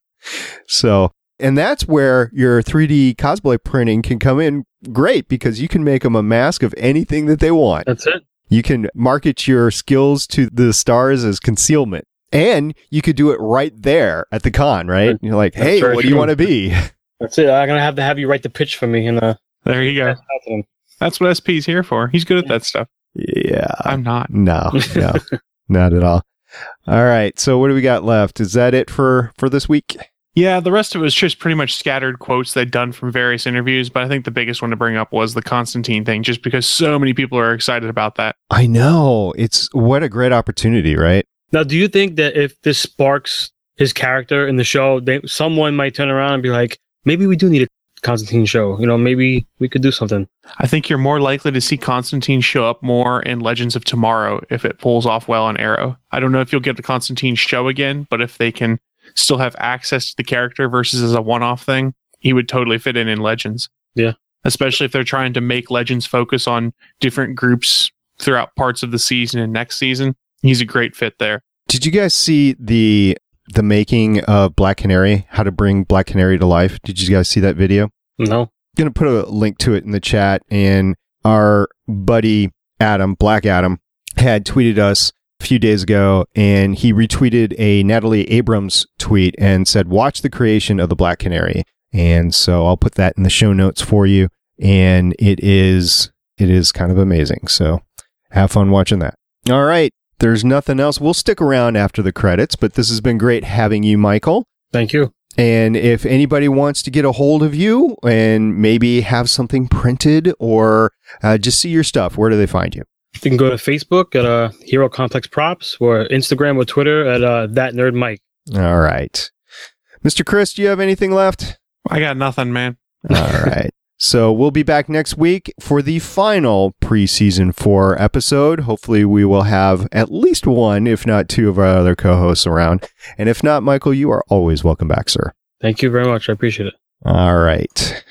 So, and that's where your three D cosplay printing can come in great because you can make them a mask of anything that they want. That's it. You can market your skills to the stars as concealment. And you could do it right there at the con, right? You're like, That's hey, very what do you true. want to be? That's it. I'm gonna have to have you write the pitch for me and uh There you go. pass it out to them. That's what S P's here for. He's good at that stuff. Yeah. I'm not. No, no, not at all. All right. So what do we got left? Is that it for, for this week? Yeah, the rest of it was just pretty much scattered quotes they'd done from various interviews, but I think the biggest one to bring up was the Constantine thing, just because so many people are excited about that. I know. It's what a great opportunity, right? Now, do you think that if this sparks his character in the show, they, someone might turn around and be like, maybe we do need a Constantine show. You know, maybe we could do something. I think you're more likely to see Constantine show up more in Legends of Tomorrow if it pulls off well on Arrow. I don't know if you'll get the Constantine show again, but if they can still have access to the character versus as a one-off thing, he would totally fit in in Legends. Yeah. Especially if they're trying to make Legends focus on different groups throughout parts of the season and next season. He's a great fit there. Did you guys see the the making of Black Canary, how to bring Black Canary to life? Did you guys see that video? No. Going to put a link to it in the chat, and our buddy Adam, Black Adam, had tweeted us a few days ago, and he retweeted a Natalie Abrams tweet and said, watch the creation of the Black Canary. And so I'll put that in the show notes for you, and it is it is kind of amazing. So have fun watching that. All right. There's nothing else. We'll stick around after the credits, but this has been great having you, Michael. Thank you. And if anybody wants to get a hold of you and maybe have something printed or uh, just see your stuff, where do they find you? You can go to Facebook at uh, Hero Complex Props or Instagram or Twitter at uh, That Nerd Mike. All right. Mister Chris, do you have anything left? I got nothing, man. All right. So we'll be back next week for the final preseason four episode. Hopefully we will have at least one, if not two of our other co-hosts around. And if not, Michael, you are always welcome back, sir. Thank you very much. I appreciate it. All right.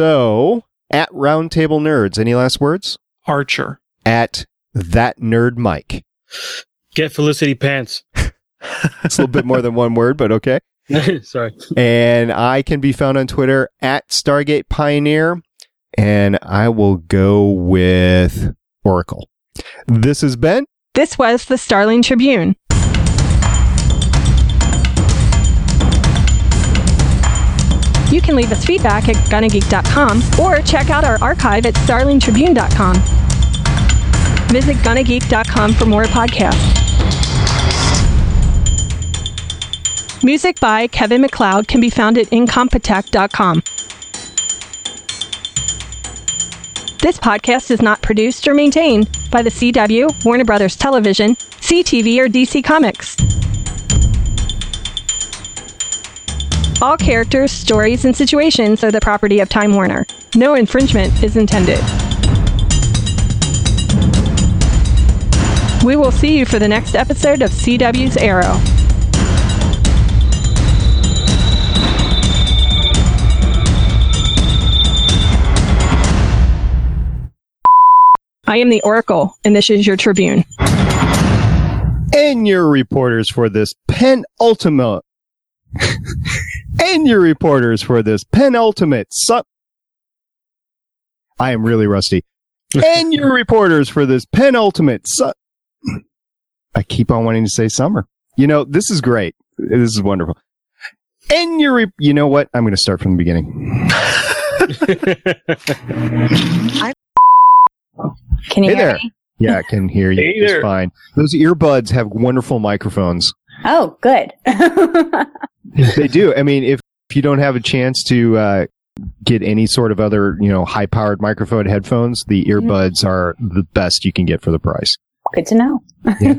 So at Roundtable Nerds, any last words? Archer. At That Nerd Mike. Get Felicity pants. It's a little bit more than one word, but okay. Sorry. And I can be found on Twitter at Stargate Pioneer. And I will go with Oracle. This has been. This was the Starling Tribune. You can leave us feedback at gunnageek dot com or check out our archive at starling tribune dot com. Visit gunnageek dot com for more podcasts. Music by Kevin MacLeod can be found at incompetech dot com. This podcast is not produced or maintained by the C W, Warner Brothers Television, C T V, or D C Comics. All characters, stories, and situations are the property of Time Warner. No infringement is intended. We will see you for the next episode of C W's Arrow. I am the Oracle, and this is your Tribune. And your reporters for this penultimate. and your reporters for this penultimate. Su- I am really rusty. And your reporters for this penultimate. Su- I keep on wanting to say summer. You know, this is great. This is wonderful. And your, re- you know what? I'm going to start from the beginning. Can you hey hear there. me? Yeah, I can hear you Hey just there. fine. Those earbuds have wonderful microphones. Oh, good. They do. I mean, if, if you don't have a chance to uh, get any sort of other, you know, high-powered microphone headphones, the earbuds are the best you can get for the price. Good to know. Yeah.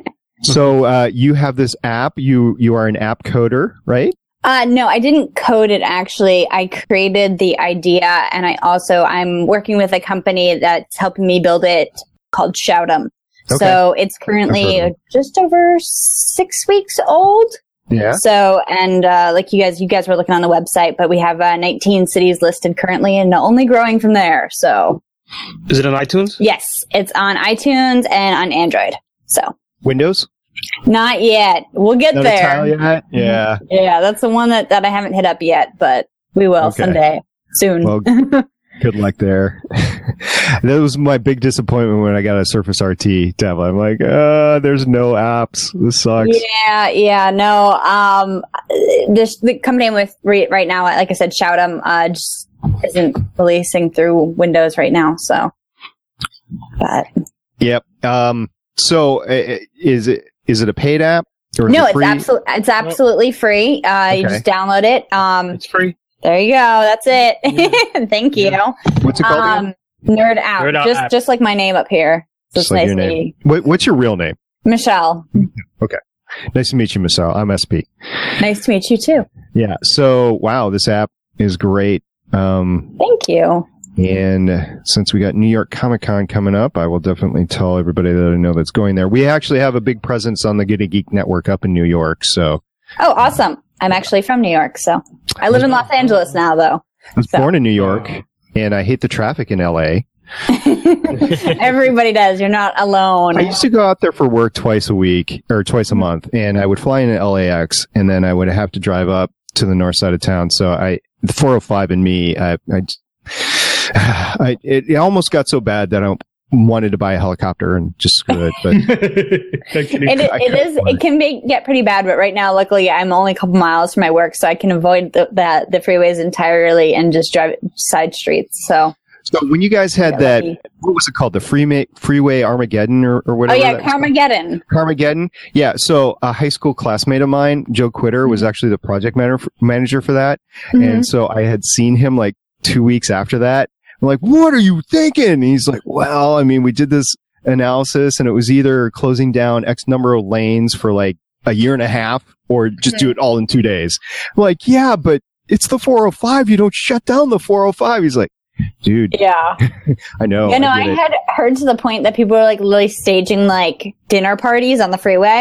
So uh, you have this app. You you are an app coder, right? Uh, no, I didn't code it actually. I created the idea, and I also I'm working with a company that's helping me build it called Shoutem. Okay. So it's I've currently heard of just over six weeks old. Yeah. So, and uh, like you guys, you guys were looking on the website, but we have uh, nineteen cities listed currently, and only growing from there. So, Is it on iTunes? yes, it's on iTunes and on Android. So, Windows? not yet. We'll get Not a there. tile yet? Yeah. Yeah, that's the one that, that I haven't hit up yet, but we will Okay. someday. Soon. Well, good luck there. That was my big disappointment when I got a Surface R T tablet. I'm like, uh, there's no apps. This sucks. yeah, yeah, no. Um, this the company I'm with re- right now, like I said, Shoutem, uh, just isn't releasing through Windows right now. So, but Yep. Um. So, uh, is it is it a paid app or is no, it it's free? absolutely it's absolutely free. Uh, you Okay. just download it. Um, It's free. there you go. That's it. Thank you. What's it called? again? Um, Nerd out, Nerd Out just app. just like my name up here. So Just it's like nice your to name. meet What, what's your real name? you. Michelle. Nice to meet you, Michelle. I'm S P. Nice to meet you too. Yeah. So, wow, this app is great. Um, Thank you. and since we got New York Comic Con coming up, I will definitely tell everybody that I know that's going there. We actually have a big presence on the Get a Geek Network up in New York. So, Oh, awesome. I'm actually from New York, so I live in Los Angeles now, though. I was So. born in New York, and I hate the traffic in L A. Everybody does. You're not alone. I used to go out there for work twice a week or twice a month, and I would fly into L A X, and then I would have to drive up to the north side of town. So I, the four oh five and me, I, I, I it, it almost got so bad that I wanted to buy a helicopter and just screw it. But It, it is. It can be get pretty bad, but right now, luckily, I'm only a couple miles from my work, so I can avoid the the, the freeways entirely and just drive side streets. So, so when you guys had Yeah, that, lucky. what was it called? The freeway, freeway Armageddon or, or oh whatever. yeah, that was called? Carmageddon. Carmageddon. Yeah. So a high school classmate of mine, Joe Quitter, was actually the project manager manager for that. Mhm. And so I had seen him like two weeks after that. I'm like, what are you thinking? And he's like, well, I mean, we did this analysis and it was either closing down X number of lanes for like a year and a half or just do it all in two days. I'm like, yeah, but it's the four oh five. You don't shut down the four oh five. He's like, dude, Yeah. I know. You know, I get it. had heard to the point that people were like literally staging like dinner parties on the freeway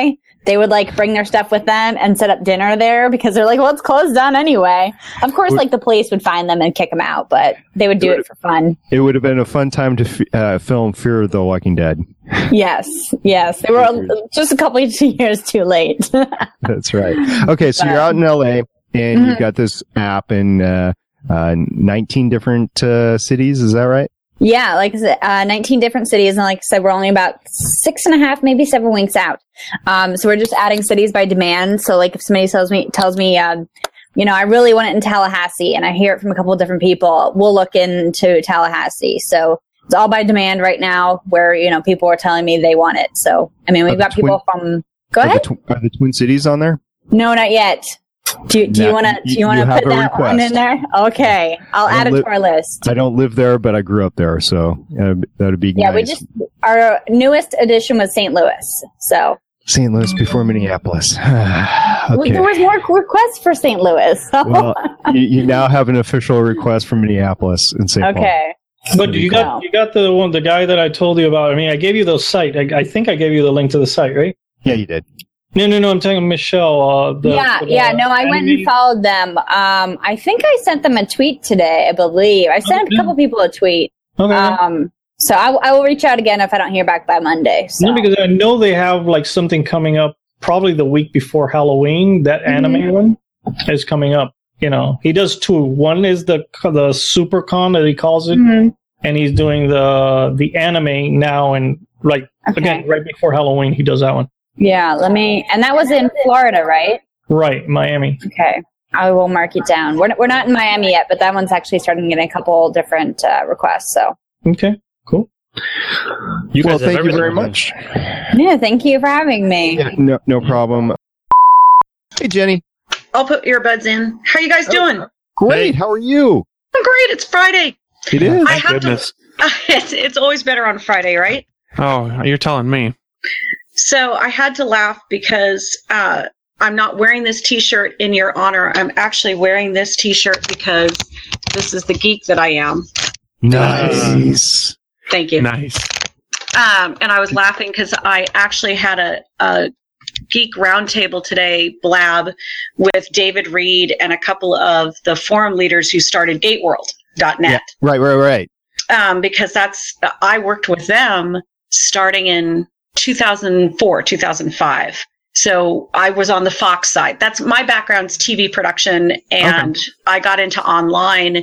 they would like bring their stuff with them and set up dinner there because they're like, well, it's closed down anyway. Of course, like the police would find them and kick them out, but they would do it for fun. It would have been a fun time to f- uh, film Fear of the Walking Dead. Yes, yes. They were just a couple of years too late. That's right. Okay, so you're out in L A and mm-hmm. you've got this app in uh, uh, nineteen different uh, cities. Is that right? Yeah, like I said, uh, nineteen different cities. And like I said, we're only about six and a half, maybe seven weeks out. Um, so we're just adding cities by demand. So like if somebody tells me, tells me, um, you know, I really want it in Tallahassee and I hear it from a couple of different people, we'll look into Tallahassee. So it's all by demand right now where, you know, people are telling me they want it. So, I mean, we've are got twin, people from, go are ahead. The tw- are the Twin Cities on there? No, not yet. Do, do now, you want to do you want to put that request. one in there? Okay, I'll add it li- to our list. I don't live there, but I grew up there, so uh, that'd be yeah. nice. We just our newest addition was Saint Louis, so Saint Louis before Minneapolis. Okay. Well, there was more requests for Saint Louis. So. Well, you, you now have an official request from Minneapolis and Saint Paul. Okay. But you got you got the one the guy that I told you about. I mean, I gave you the site. I, I think I gave you the link to the site, right? Yeah, you did. No, no, no. I'm telling Michelle. Uh, the, yeah, the, yeah. No, I anime. went and followed them. Um, I think I sent them a tweet today. I believe I sent okay. a couple people a tweet. Okay. Um, so I, I will reach out again if I don't hear back by Monday. So. No, because I know they have like something coming up probably the week before Halloween. That mm-hmm. anime one is coming up. You know, he does two. One is the the super con that he calls it, mm-hmm. and he's doing the the anime now. And like okay. again, right before Halloween, he does that one. Yeah, let me. And that was in Florida, right? Right, Miami. Okay, I will mark it down. We're we're not in Miami yet, but that one's actually starting to get a couple different uh, requests. So okay, cool. You well, thank you very much. Yeah, thank you for having me. Yeah, no, no problem. Hey, Jenny. I'll put earbuds in. How are you guys doing? Oh, great. How are you? I'm great. It's Friday. It is. I have goodness. To, uh, it's it's always better on Friday, right? Oh, you're telling me. So I had to laugh because uh, I'm not wearing this T-shirt in your honor. I'm actually wearing this T-shirt because this is the geek that I am. Nice. Uh, thank you. Nice. Um, and I was laughing because I actually had a, a geek roundtable today, Blab, with David Reed and a couple of the forum leaders who started Gateworld dot net. Yeah, right, right, right. Um, because that's I worked with them starting in two thousand four, two thousand five. So I was on the Fox side. That's my background's T V production, and okay. I got into online,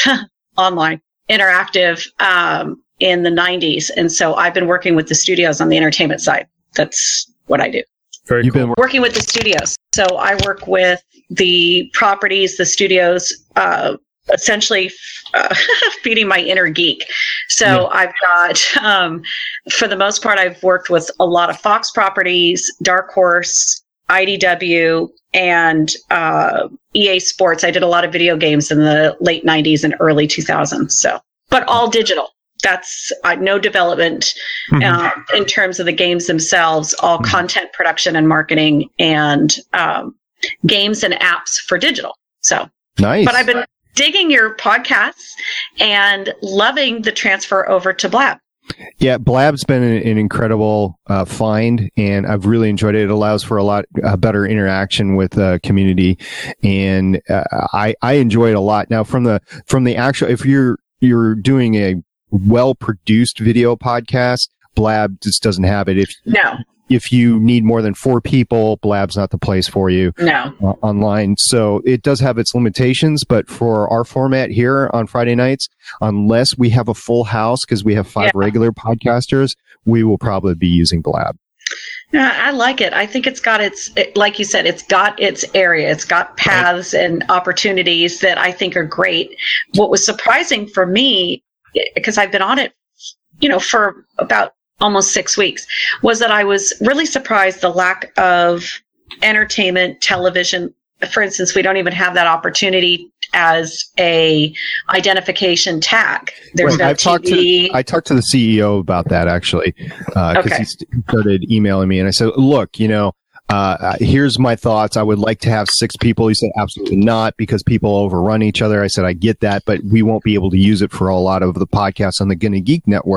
online interactive um, in the nineties, and so I've been working with the studios on the entertainment side. That's what I do. Very You've cool. been working with the studios. So I work with the properties, the studios, uh, essentially uh, feeding my inner geek. So yeah. I've got, um, for the most part, I've worked with a lot of Fox properties, Dark Horse, I D W, and uh, E A Sports. I did a lot of video games in the late nineties and early two thousands. So, but all digital. That's uh, no development mm-hmm. uh, in terms of the games themselves, all mm-hmm. content production and marketing and um, games and apps for digital. So, nice. But I've been digging your podcasts and loving the transfer over to Blab. Yeah, Blab's been an, an incredible uh, find, and I've really enjoyed it. It allows for a lot uh, better interaction with the uh, community, and uh, I I enjoy it a lot. Now, from the from the actual, if you're you're doing a well-produced video podcast, Blab just doesn't have it. If no. If you need more than four people, Blab's not the place for you no. uh, online. So it does have its limitations, but for our format here on Friday nights, unless we have a full house because we have five yeah. regular podcasters, we will probably be using Blab. Yeah, I like it. I think it's got its, it, like you said, it's got its area. It's got paths right. and opportunities that I think are great. What was surprising for me, because I've been on it, you know, for about almost six weeks, was that I was really surprised the lack of entertainment television. For instance, we don't even have that opportunity as a identification tag. There's right. no I've T V. Talked to, I talked to the C E O about that actually, because uh, okay. he started emailing me, and I said, "Look, you know, uh, here's my thoughts. I would like to have six people." He said, "Absolutely not, because people overrun each other." I said, "I get that, but we won't be able to use it for a lot of the podcasts on the Gonna Geek Network."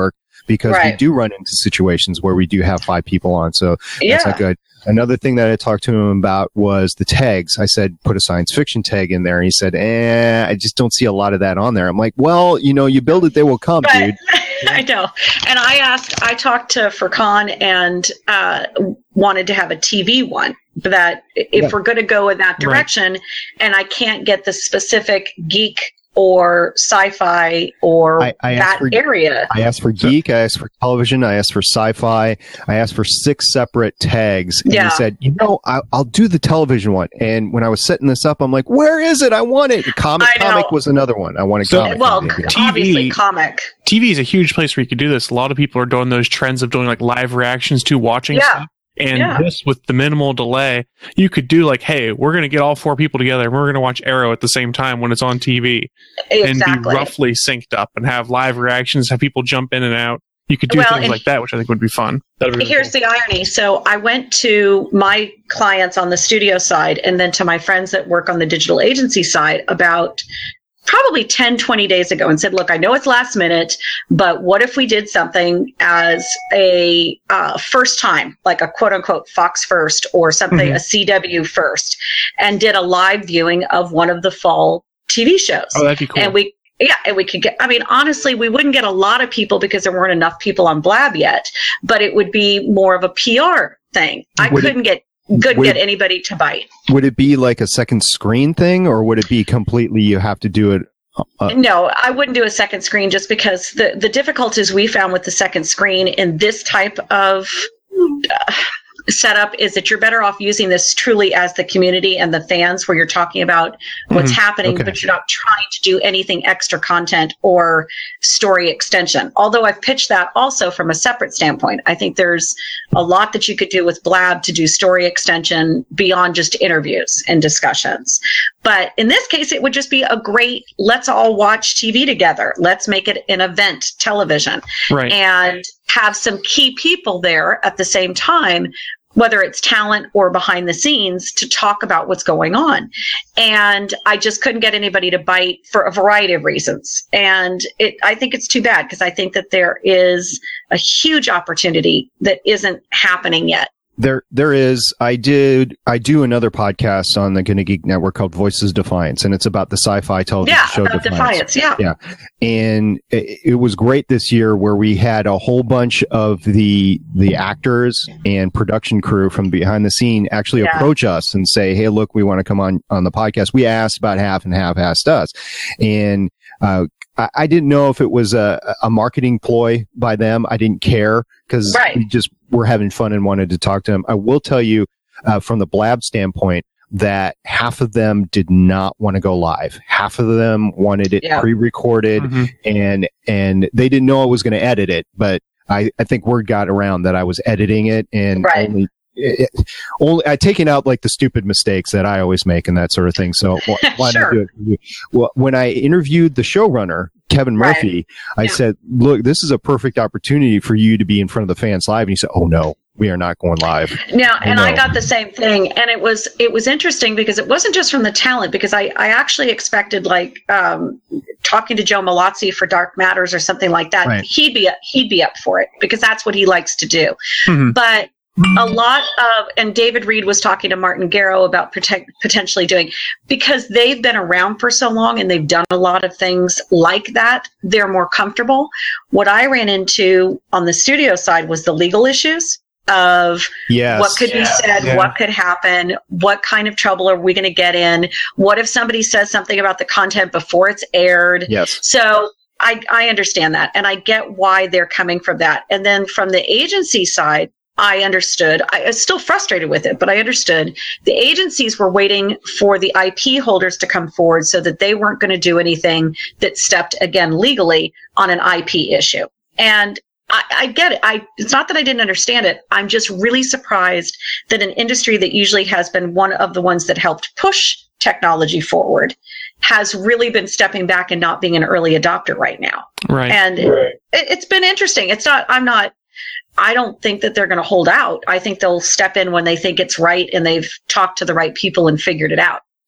because Right. we do run into situations where we do have five people on. So that's Yeah. not good. Another thing that I talked to him about was the tags. I said, put a science fiction tag in there. And he said, eh, I just don't see a lot of that on there. I'm like, well, you know, you build it, they will come, But- dude. I know. And I asked, I talked to Furkan and uh, wanted to have a T V one. But that if Yeah. we're going to go in that direction, and I can't get the specific geek or sci-fi or I- I asked that for- area. I asked for geek, I asked for television, I asked for sci-fi, I asked for six separate tags. And Yeah. he said, you know, I, I'll do the television one. And when I was setting this up, I'm like, where is it? I want it. Comic I know. comic was another one. I wanted So- comic. Well, Yeah. T V. obviously comic. T V is a huge place where you could do this. A lot of people are doing those trends of doing like live reactions to watching Yeah. stuff. And Yeah. this, with the minimal delay, you could do like, hey, we're going to get all four people together and we're going to watch Arrow at the same time when it's on T V and be Exactly. roughly synced up and have live reactions, have people jump in and out. You could do Well, things and- like that, which I think would be fun. That'd be really Here's the irony. So I went to my clients on the studio side and then to my friends that work on the digital agency side about probably ten, twenty days ago and said, look, I know it's last minute, but what if we did something as a uh, first time, like a quote unquote Fox first or something, Mhm. a C W first, and did a live viewing of one of the fall T V shows. Oh, that'd be cool. And we, yeah, and we could get, I mean, honestly, we wouldn't get a lot of people because there weren't enough people on Blab yet, but it would be more of a P R thing. I Would it- couldn't get, couldn't would get it- anybody to bite. Would it be like a second screen thing, or would it be completely you have to do it? Uh, No, I wouldn't do a second screen just because the, the difficulties we found with the second screen in this type of uh, setup is that you're better off using this truly as the community and the fans where you're talking about what's Mhm. happening, Okay. but you're not trying to do anything extra content or story extension. Although I've pitched that also from a separate standpoint. I think there's a lot that you could do with Blab to do story extension beyond just interviews and discussions. But in this case, it would just be a great, let's all watch T V together. Let's make it an event television right. and have some key people there at the same time, whether it's talent or behind the scenes, to talk about what's going on. And I just couldn't get anybody to bite for a variety of reasons. And it, I think it's too bad because I think that there is a huge opportunity that isn't happening yet. There, there is. I did. I do another podcast on the Gonna Geek Network called Voices Defiance, and it's about the sci-fi television Yeah, show about Defiance. Yeah. Yeah, and it, it was great this year where we had a whole bunch of the the actors and production crew from behind the scene actually Yeah. approach us and say, "Hey, look, we want to come on on the podcast." We asked about half and half asked us, and uh, I, I didn't know if it was a, a marketing ploy by them. I didn't care because Right. we just were having fun and wanted to talk to them. I will tell you, uh, from the Blab standpoint, that half of them did not want to go live. Half of them wanted it Yeah. pre-recorded, Mhm. and and they didn't know I was going to edit it. But I, I think word got around that I was editing it, and Right. only. It, only I taken out like the stupid mistakes that I always make and that sort of thing. So wh- why Sure. not do it? for you? Well, when I interviewed the showrunner Kevin Right. Murphy, I Yeah. said, "Look, this is a perfect opportunity for you to be in front of the fans live." And he said, "Oh no, we are not going live." Now, I and I know. got the same thing, and it was it was interesting because it wasn't just from the talent. Because I I actually expected like um, talking to Joe Malazzi for Dark Matters or something like that. Right. He'd be he'd be up for it because that's what he likes to do. Mhm. But a lot of, and David Reed was talking to Martin Garrow about protect, potentially doing, because they've been around for so long and they've done a lot of things like that, they're more comfortable. What I ran into on the studio side was the legal issues of Yes. what could be said, Yeah. what could happen, what kind of trouble are we going to get in, what if somebody says something about the content before it's aired. Yes. So I, I understand that, and I get why they're coming from that. And then from the agency side, I understood. I was still frustrated with it, but I understood the agencies were waiting for the I P holders to come forward so that they weren't going to do anything that stepped, again, legally on an I P issue. And I, I get it. I, it's not that I didn't understand it. I'm just really surprised that an industry that usually has been one of the ones that helped push technology forward has really been stepping back and not being an early adopter right now. Right. And Right. it, it's been interesting. It's not, I'm not, I don't think that they're going to hold out. I think they'll step in when they think it's right and they've talked to the right people and figured it out.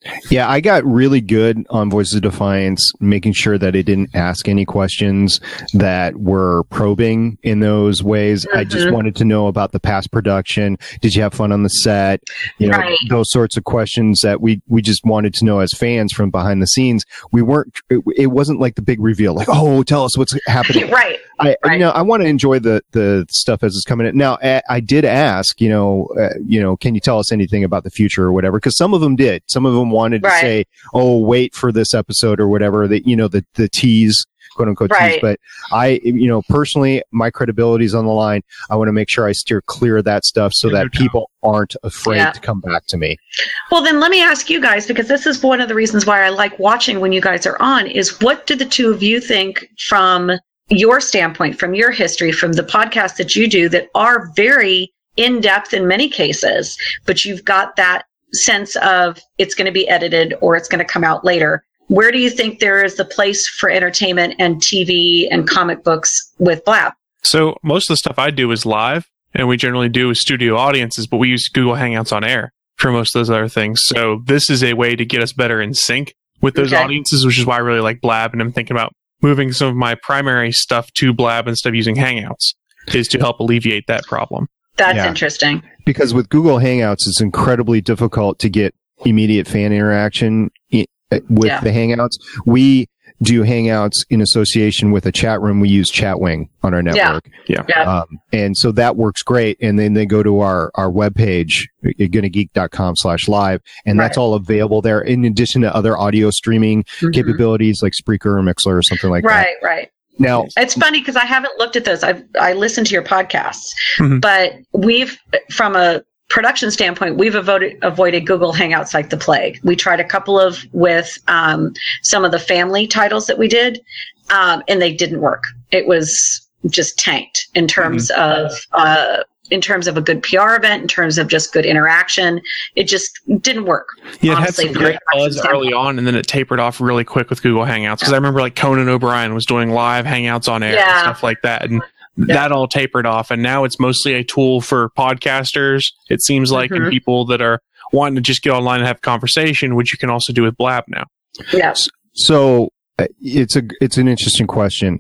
Yeah, I got really good on Voices of Defiance, making sure that it didn't ask any questions that were probing in those ways. Mm-hmm. I just wanted to know about the past production. Did you have fun on the set? You know, right. Those sorts of questions that we, we just wanted to know as fans from behind the scenes. We weren't, it, it wasn't like the big reveal, like, oh, tell us what's happening. Right. I, right. you know, I want to enjoy the, the stuff as it's coming in. Now, I, I did ask, you know, uh, you know, can you tell us anything about the future or whatever? Because some of them did. Some of them wanted right. to say, oh, wait for this episode or whatever, that, you know, the, the tease, quote unquote right. tease. But I, you know, personally, my credibility is on the line. I want to make sure I steer clear of that stuff so that people aren't afraid yeah. to come back to me. Well, then let me ask you guys, because this is one of the reasons why I like watching when you guys are on, is what do the two of you think from your standpoint, from your history, from the podcasts that you do that are very in-depth in many cases, but you've got that sense of it's going to be edited or it's going to come out later. Where do you think there is the place for entertainment and T V and comic books with Blab? So most of the stuff I do is live, and we generally do studio audiences, but we use Google Hangouts on Air for most of those other things. So this is a way to get us better in sync with those okay. audiences, which is why I really like Blab, and I'm thinking about moving some of my primary stuff to Blab instead of using Hangouts, is to help alleviate that problem. That's yeah. interesting. Because with Google Hangouts, it's incredibly difficult to get immediate fan interaction i- with yeah. the Hangouts. We do Hangouts in association with a chat room. We use Chatwing on our network. Yeah. yeah. Um, and so that works great. And then they go to our, our webpage, gonnageek.com slash live. And right. that's all available there in addition to other audio streaming mm-hmm. capabilities like Spreaker or Mixler or something like right, that. Right, right. Now, it's funny because I haven't looked at those. I've I listened to your podcasts, mm-hmm. but we've, from a production standpoint, we've avoided, avoided Google Hangouts like the plague. We tried a couple of with um, some of the family titles that we did, um, and they didn't work. It was just tanked in terms mm-hmm. of uh, in terms of a good P R event, in terms of just good interaction. It just didn't work. Yeah, honestly, it had some great buzz early on, and then it tapered off really quick with Google Hangouts. Because yeah. I remember like Conan O'Brien was doing live Hangouts on air yeah. and stuff like that, and yeah. that all tapered off. And now it's mostly a tool for podcasters, it seems like, mm-hmm. and people that are wanting to just get online and have a conversation, which you can also do with Blab now. Yeah. So uh, it's a it's an interesting question.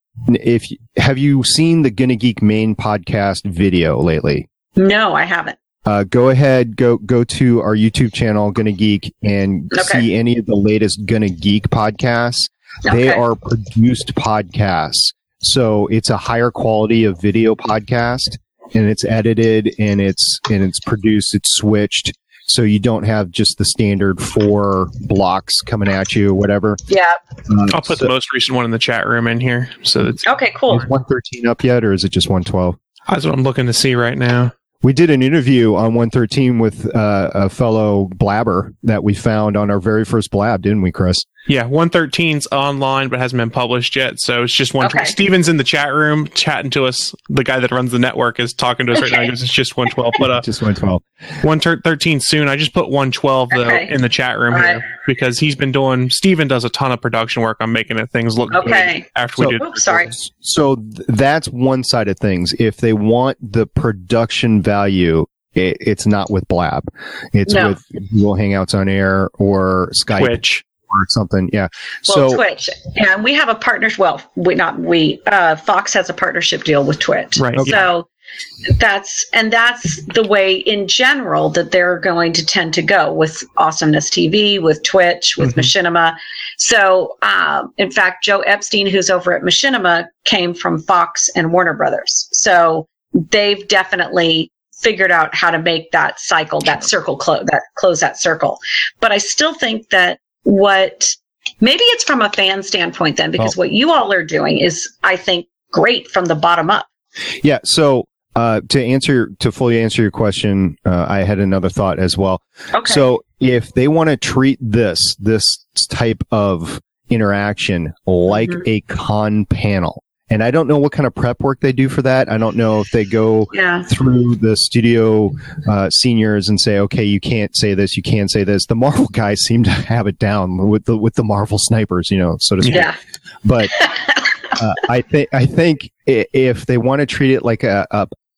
If have you seen the Gonna Geek main podcast video lately? No, I haven't. Uh, go ahead, go go to our YouTube channel, Gonna Geek, and okay. see any of the latest Gonna Geek podcasts. Okay. They are produced podcasts, so it's a higher quality of video podcast, and it's edited and it's and it's produced. It's switched. So you don't have just the standard four blocks coming at you or whatever. Yeah. Um, I'll put so, the most recent one in the chat room in here. So it's okay, cool. Is one thirteen up yet, or is it just one twelve? That's what I'm looking to see right now. We did an interview on one thirteen with uh, a fellow blabber that we found on our very first blab, didn't we, Chris? Yeah, one thirteen's online but hasn't been published yet, so it's just one. Okay. Steven's in the chat room chatting to us. The guy that runs the network is talking to us okay. right now. He goes, it's just one twelve. But uh, just one twelve. one thirteen soon. I just put one twelve though okay. in the chat room All here right. because he's been doing. Steven does a ton of production work on making it things look okay. good after so, we did. Oops, sorry. So th- that's one side of things. If they want the production value, it, it's not with Blab. It's no. with Google Hangouts on Air or Skype. Twitch. Or something, yeah. Well, so Twitch, and we have a partnership. Well, we not we. Uh, Fox has a partnership deal with Twitch, right? Okay. So that's and that's the way in general that they're going to tend to go with Awesomeness T V, with Twitch, with mm-hmm. Machinima. So, um, in fact, Joe Epstein, who's over at Machinima, came from Fox and Warner Brothers. So they've definitely figured out how to make that cycle, that circle, close that close that circle. But I still think that. What maybe it's from a fan standpoint then, because oh. what you all are doing is, I think, great from the bottom up. Yeah. So uh, to answer, to fully answer your question, uh, I had another thought as well. Okay. So if they want to treat this this type of interaction like mm-hmm. a con panel, and I don't know what kind of prep work they do for that. I don't know if they go yeah. through the studio uh, seniors and say, okay, you can't say this, you can't say this. The Marvel guys seem to have it down with the with the Marvel snipers, you know, so to speak. Yeah. But uh, I think I think if they want to treat it like a, a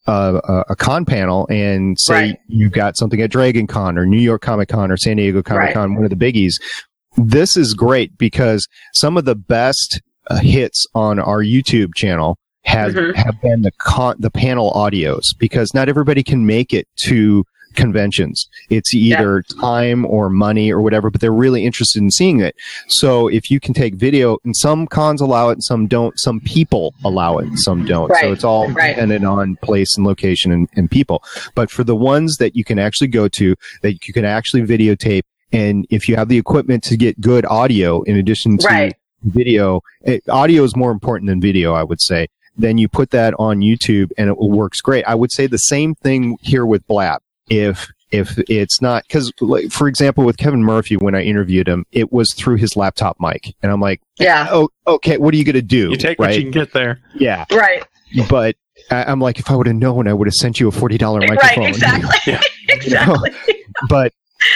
a, a, a con panel and say Right. you've got something at Dragon Con or New York Comic Con or San Diego Comic Con, Right. one of the biggies. This is great because some of the best uh, hits on our YouTube channel has Mhm. have been the con the panel audios, because not everybody can make it to conventions. It's either time or money or whatever, but they're really interested in seeing it. So if you can take video, and some cons allow it and some don't, some people allow it and some don't. Right. So it's all Right. dependent on place and location and, and people. But for the ones that you can actually go to, that you can actually videotape, and if you have the equipment to get good audio in addition to Right. video, it, audio is more important than video, I would say. Then you put that on YouTube and it works great. I would say the same thing here with Blab. If if it's not, because like, for example, with Kevin Murphy, when I interviewed him, it was through his laptop mic, and I'm like, Yeah. oh, okay, what are you gonna do? You take right? what you can get there. Yeah, Right. but I, I'm like, if I would have known, I would have sent you a forty dollar microphone. Right. Exactly. Yeah. exactly. But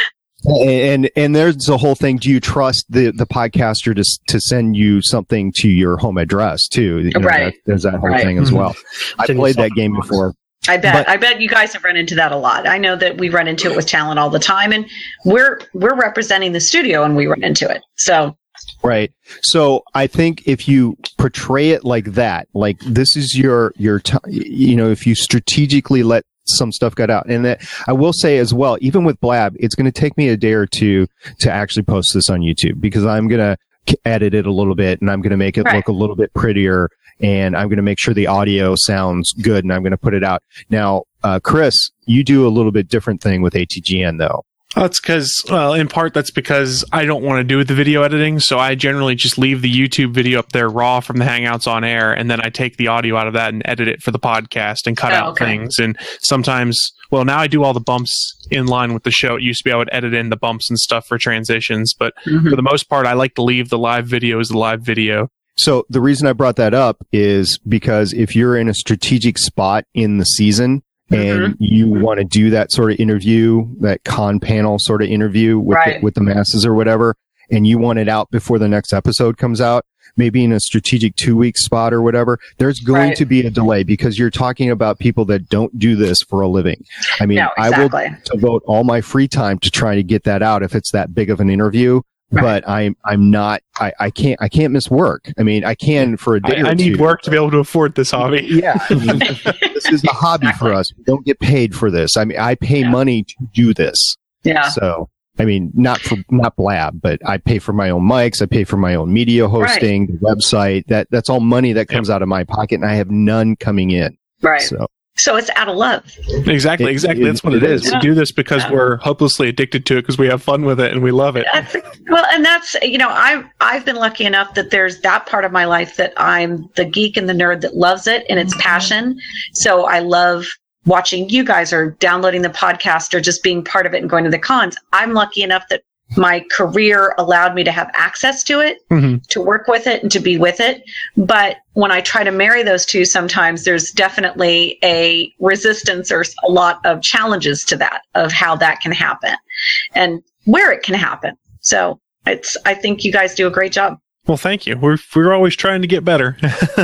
and and there's the whole thing. Do you trust the the podcaster to to send you something to your home address too? You know, Right. that- there's that whole Right. thing as Mhm. well. I Send you played that something game else. before. I bet. But- I bet you guys have run into that a lot. I know that we run into it with talent all the time, and we're we're representing the studio, and we run into it. So Right. So I think if you portray it like that, like this is your, your, t- you know, if you strategically let some stuff get out. And that I will say as well, even with Blab, it's going to take me a day or two to actually post this on YouTube, because I'm going to edit it a little bit and I'm going to make it Right. look a little bit prettier, and I'm going to make sure the audio sounds good, and I'm going to put it out. Now, uh, Chris, you do a little bit different thing with A T G N though. That's because, well, in part, that's because I don't want to do the video editing. So I generally just leave the YouTube video up there raw from the Hangouts on air. And then I take the audio out of that and edit it for the podcast and cut Oh, out okay. things. And sometimes, well, now I do all the bumps in line with the show. It used to be I would edit in the bumps and stuff for transitions. But Mhm. for the most part, I like to leave the live video as the live video. So the reason I brought that up is because if you're in a strategic spot in the season and you want to do that sort of interview, that con panel sort of interview with Right. the, with the masses or whatever, and you want it out before the next episode comes out, maybe in a strategic two week spot or whatever, there's going Right. to be a delay, because you're talking about people that don't do this for a living. I mean, No, I will exactly. devote all my free time to try to get that out if it's that big of an interview. Right. But I'm I'm not I, I can't I can't miss work. I mean, I can for a day I, or I need two. work to be able to afford this hobby. Yeah, I mean, this is a hobby for us. We don't get paid for this. I mean, I pay Yeah. money to do this. yeah. So, I mean, not for not Blab, but I pay for my own mics. I pay for my own media hosting, the website. That that's all money that comes out of my pocket, and I have none coming in. Right. So, So it's out of love. Exactly, It- exactly. it- That's what it it is. is. We do this because Yeah. we're hopelessly addicted to it because we have fun with it and we love it. That's, well, and that's, you know, I've I've been lucky enough that there's that part of my life that I'm the geek and the nerd that loves it and it's passion. So I love watching you guys or downloading the podcast or just being part of it and going to the cons. I'm lucky enough that my career allowed me to have access to it, Mhm. to work with it and to be with it. But when I try to marry those two, sometimes there's definitely a resistance or a lot of challenges to that, of how that can happen and where it can happen. So it's, I think you guys do a great job. Well, thank you. We're we're always trying to get better.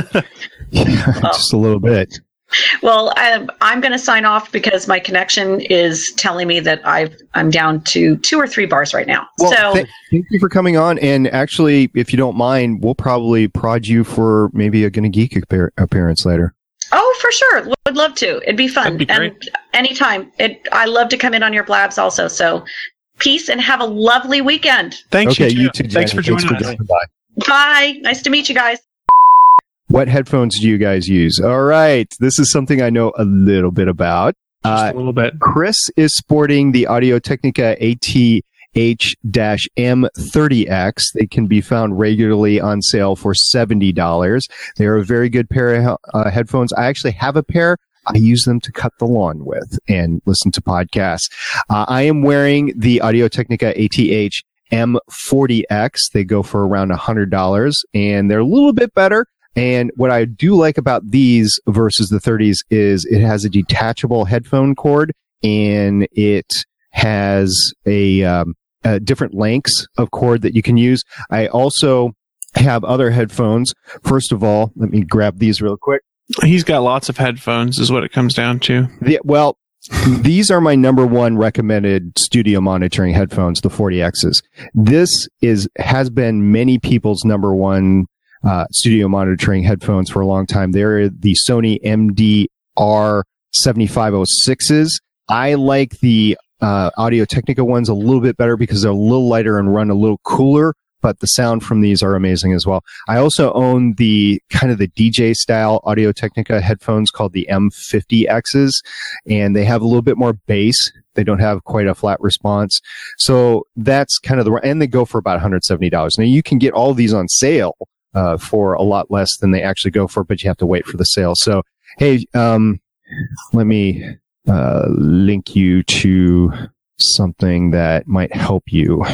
yeah, just a little bit. Well, I'm, I'm going to sign off because my connection is telling me that I've, I'm down to two or three bars right now. Well, so th- thank you for coming on. And actually, if you don't mind, we'll probably prod you for maybe a Gonna Geek appear- appearance later. Oh, for sure. Would love to. It'd be fun. That'd be and great. anytime. It, I love to come in on your blabs also. So peace and have a lovely weekend. Thanks, Okay, you, you too. too. Thanks Jenny. for joining us. dropping by. Bye. Nice to meet you guys. What headphones do you guys use? All right. This is something I know a little bit about. Just Uh, a little bit. Chris is sporting the Audio Technica A T H M thirty X. They can be found regularly on sale for seventy dollars. They're a very good pair of uh, headphones. I actually have a pair. I use them to cut the lawn with and listen to podcasts. Uh, I am wearing the Audio Technica A T H M forty X. They go for around one hundred dollars, and they're a little bit better. And what I do like about these versus the thirties is it has a detachable headphone cord, and it has a, um, uh, different lengths of cord that you can use. I also have other headphones. First of all, let me grab these real quick. He's got lots of headphones, is what it comes down to. The, well, these are my number one recommended studio monitoring headphones, the forty X's. This is has been many people's number one uh, studio monitoring headphones for a long time. They're the Sony M D R seventy-five oh sixes. I like the uh, Audio-Technica ones a little bit better because they're a little lighter and run a little cooler, but the sound from these are amazing as well. I also own the kind of the D J style Audio-Technica headphones called the M fifty X's, and they have a little bit more bass. They don't have quite a flat response. So that's kind of the, and they go for about one hundred seventy dollars. Now you can get all of these on sale uh, for a lot less than they actually go for, but you have to wait for the sale. So, hey, um, let me uh, link you to something that might help you.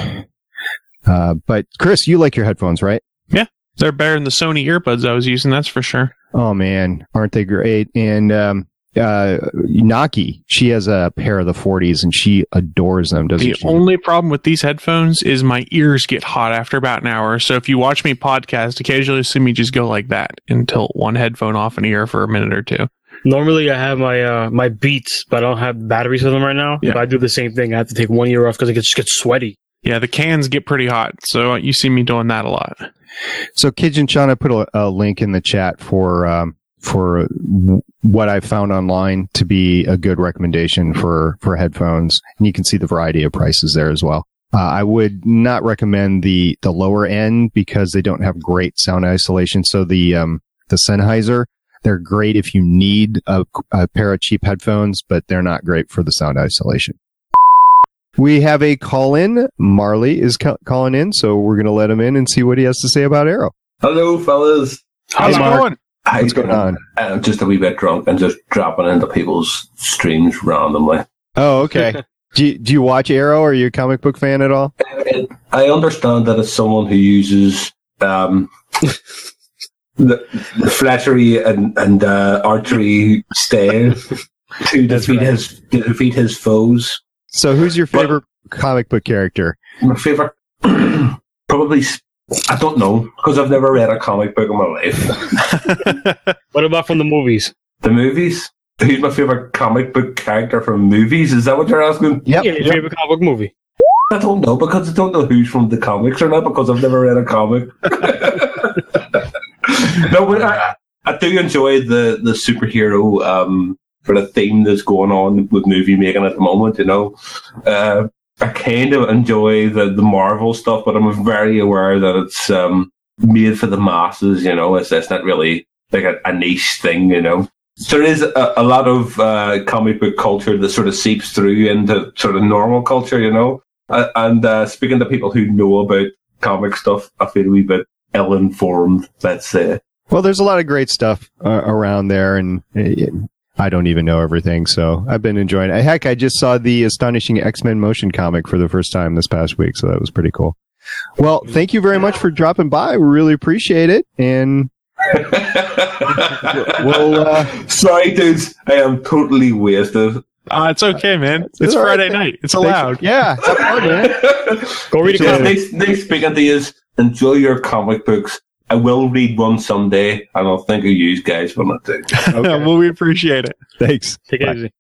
Uh, but Chris, you like your headphones, right? Yeah, they're better than the Sony earbuds I was using. That's for sure. Oh man, aren't they great? And um, uh, Naki, she has a pair of the forties, and she adores them. Doesn't the she? The only problem with these headphones is my ears get hot after about an hour. So if you watch me podcast, occasionally see me just go like that and tilt one headphone off an ear for a minute or two. Normally, I have my uh, my Beats, but I don't have batteries for them right now. Yeah. But I do the same thing. I have to take one ear off because it just gets sweaty. Yeah, the cans get pretty hot, so you see me doing that a lot. So, Kijin Chan, I put a, a link in the chat for um, for w- what I found online to be a good recommendation for, for headphones, and you can see the variety of prices there as well. Uh, I would not recommend the, the lower end because they don't have great sound isolation. So the um, the Sennheiser, they're great if you need a, a pair of cheap headphones, but they're not great for the sound isolation. We have a call-in. Marley is ca- calling in, so we're going to let him in and see what he has to say about Arrow. Hello, fellas. How's it going? What's going on? I'm just a wee bit drunk and just dropping into people's streams randomly. Oh, okay. do, you, do you watch Arrow? Are you a comic book fan at all? I understand that as someone who uses um, the, the flattery and, and uh, archery style to defeat, right. his, to defeat his foes. So who's your favorite but, comic book character? My favorite? Probably, I don't know, because I've never read a comic book in my life. What about from the movies? The movies? Who's my favorite comic book character from movies? Is that what you're asking? Yep. Yeah, your yep. favorite comic book movie? I don't know, because I don't know who's from the comics or not, because I've never read a comic. No, but I, I do enjoy the, the superhero um, for the theme that's going on with movie making at the moment, you know. Uh, I kind of enjoy the, the Marvel stuff, but I'm very aware that it's um, made for the masses, you know. It's, it's not really like a, a niche thing, you know. So there is a, a lot of uh, comic book culture that sort of seeps through into sort of normal culture, you know. Uh, and uh, speaking to people who know about comic stuff, I feel a wee bit ill-informed, let's say. Well, there's a lot of great stuff uh, around there, and uh, I don't even know everything, so I've been enjoying it. Heck, I just saw the Astonishing X-Men motion comic for the first time this past week, so that was pretty cool. Well, thank you very much for dropping by. We really appreciate it, and we'll, uh, sorry, dudes, I am totally wasted. Uh, it's okay, man. It's, it's Friday right. night. It's allowed. Yeah, it's fun, man. Go read a comic. Next, next speaking to you is enjoy your comic books. I will read one someday, and I'll think of you guys when I do. Okay. Well, we appreciate it. Thanks. Take it easy.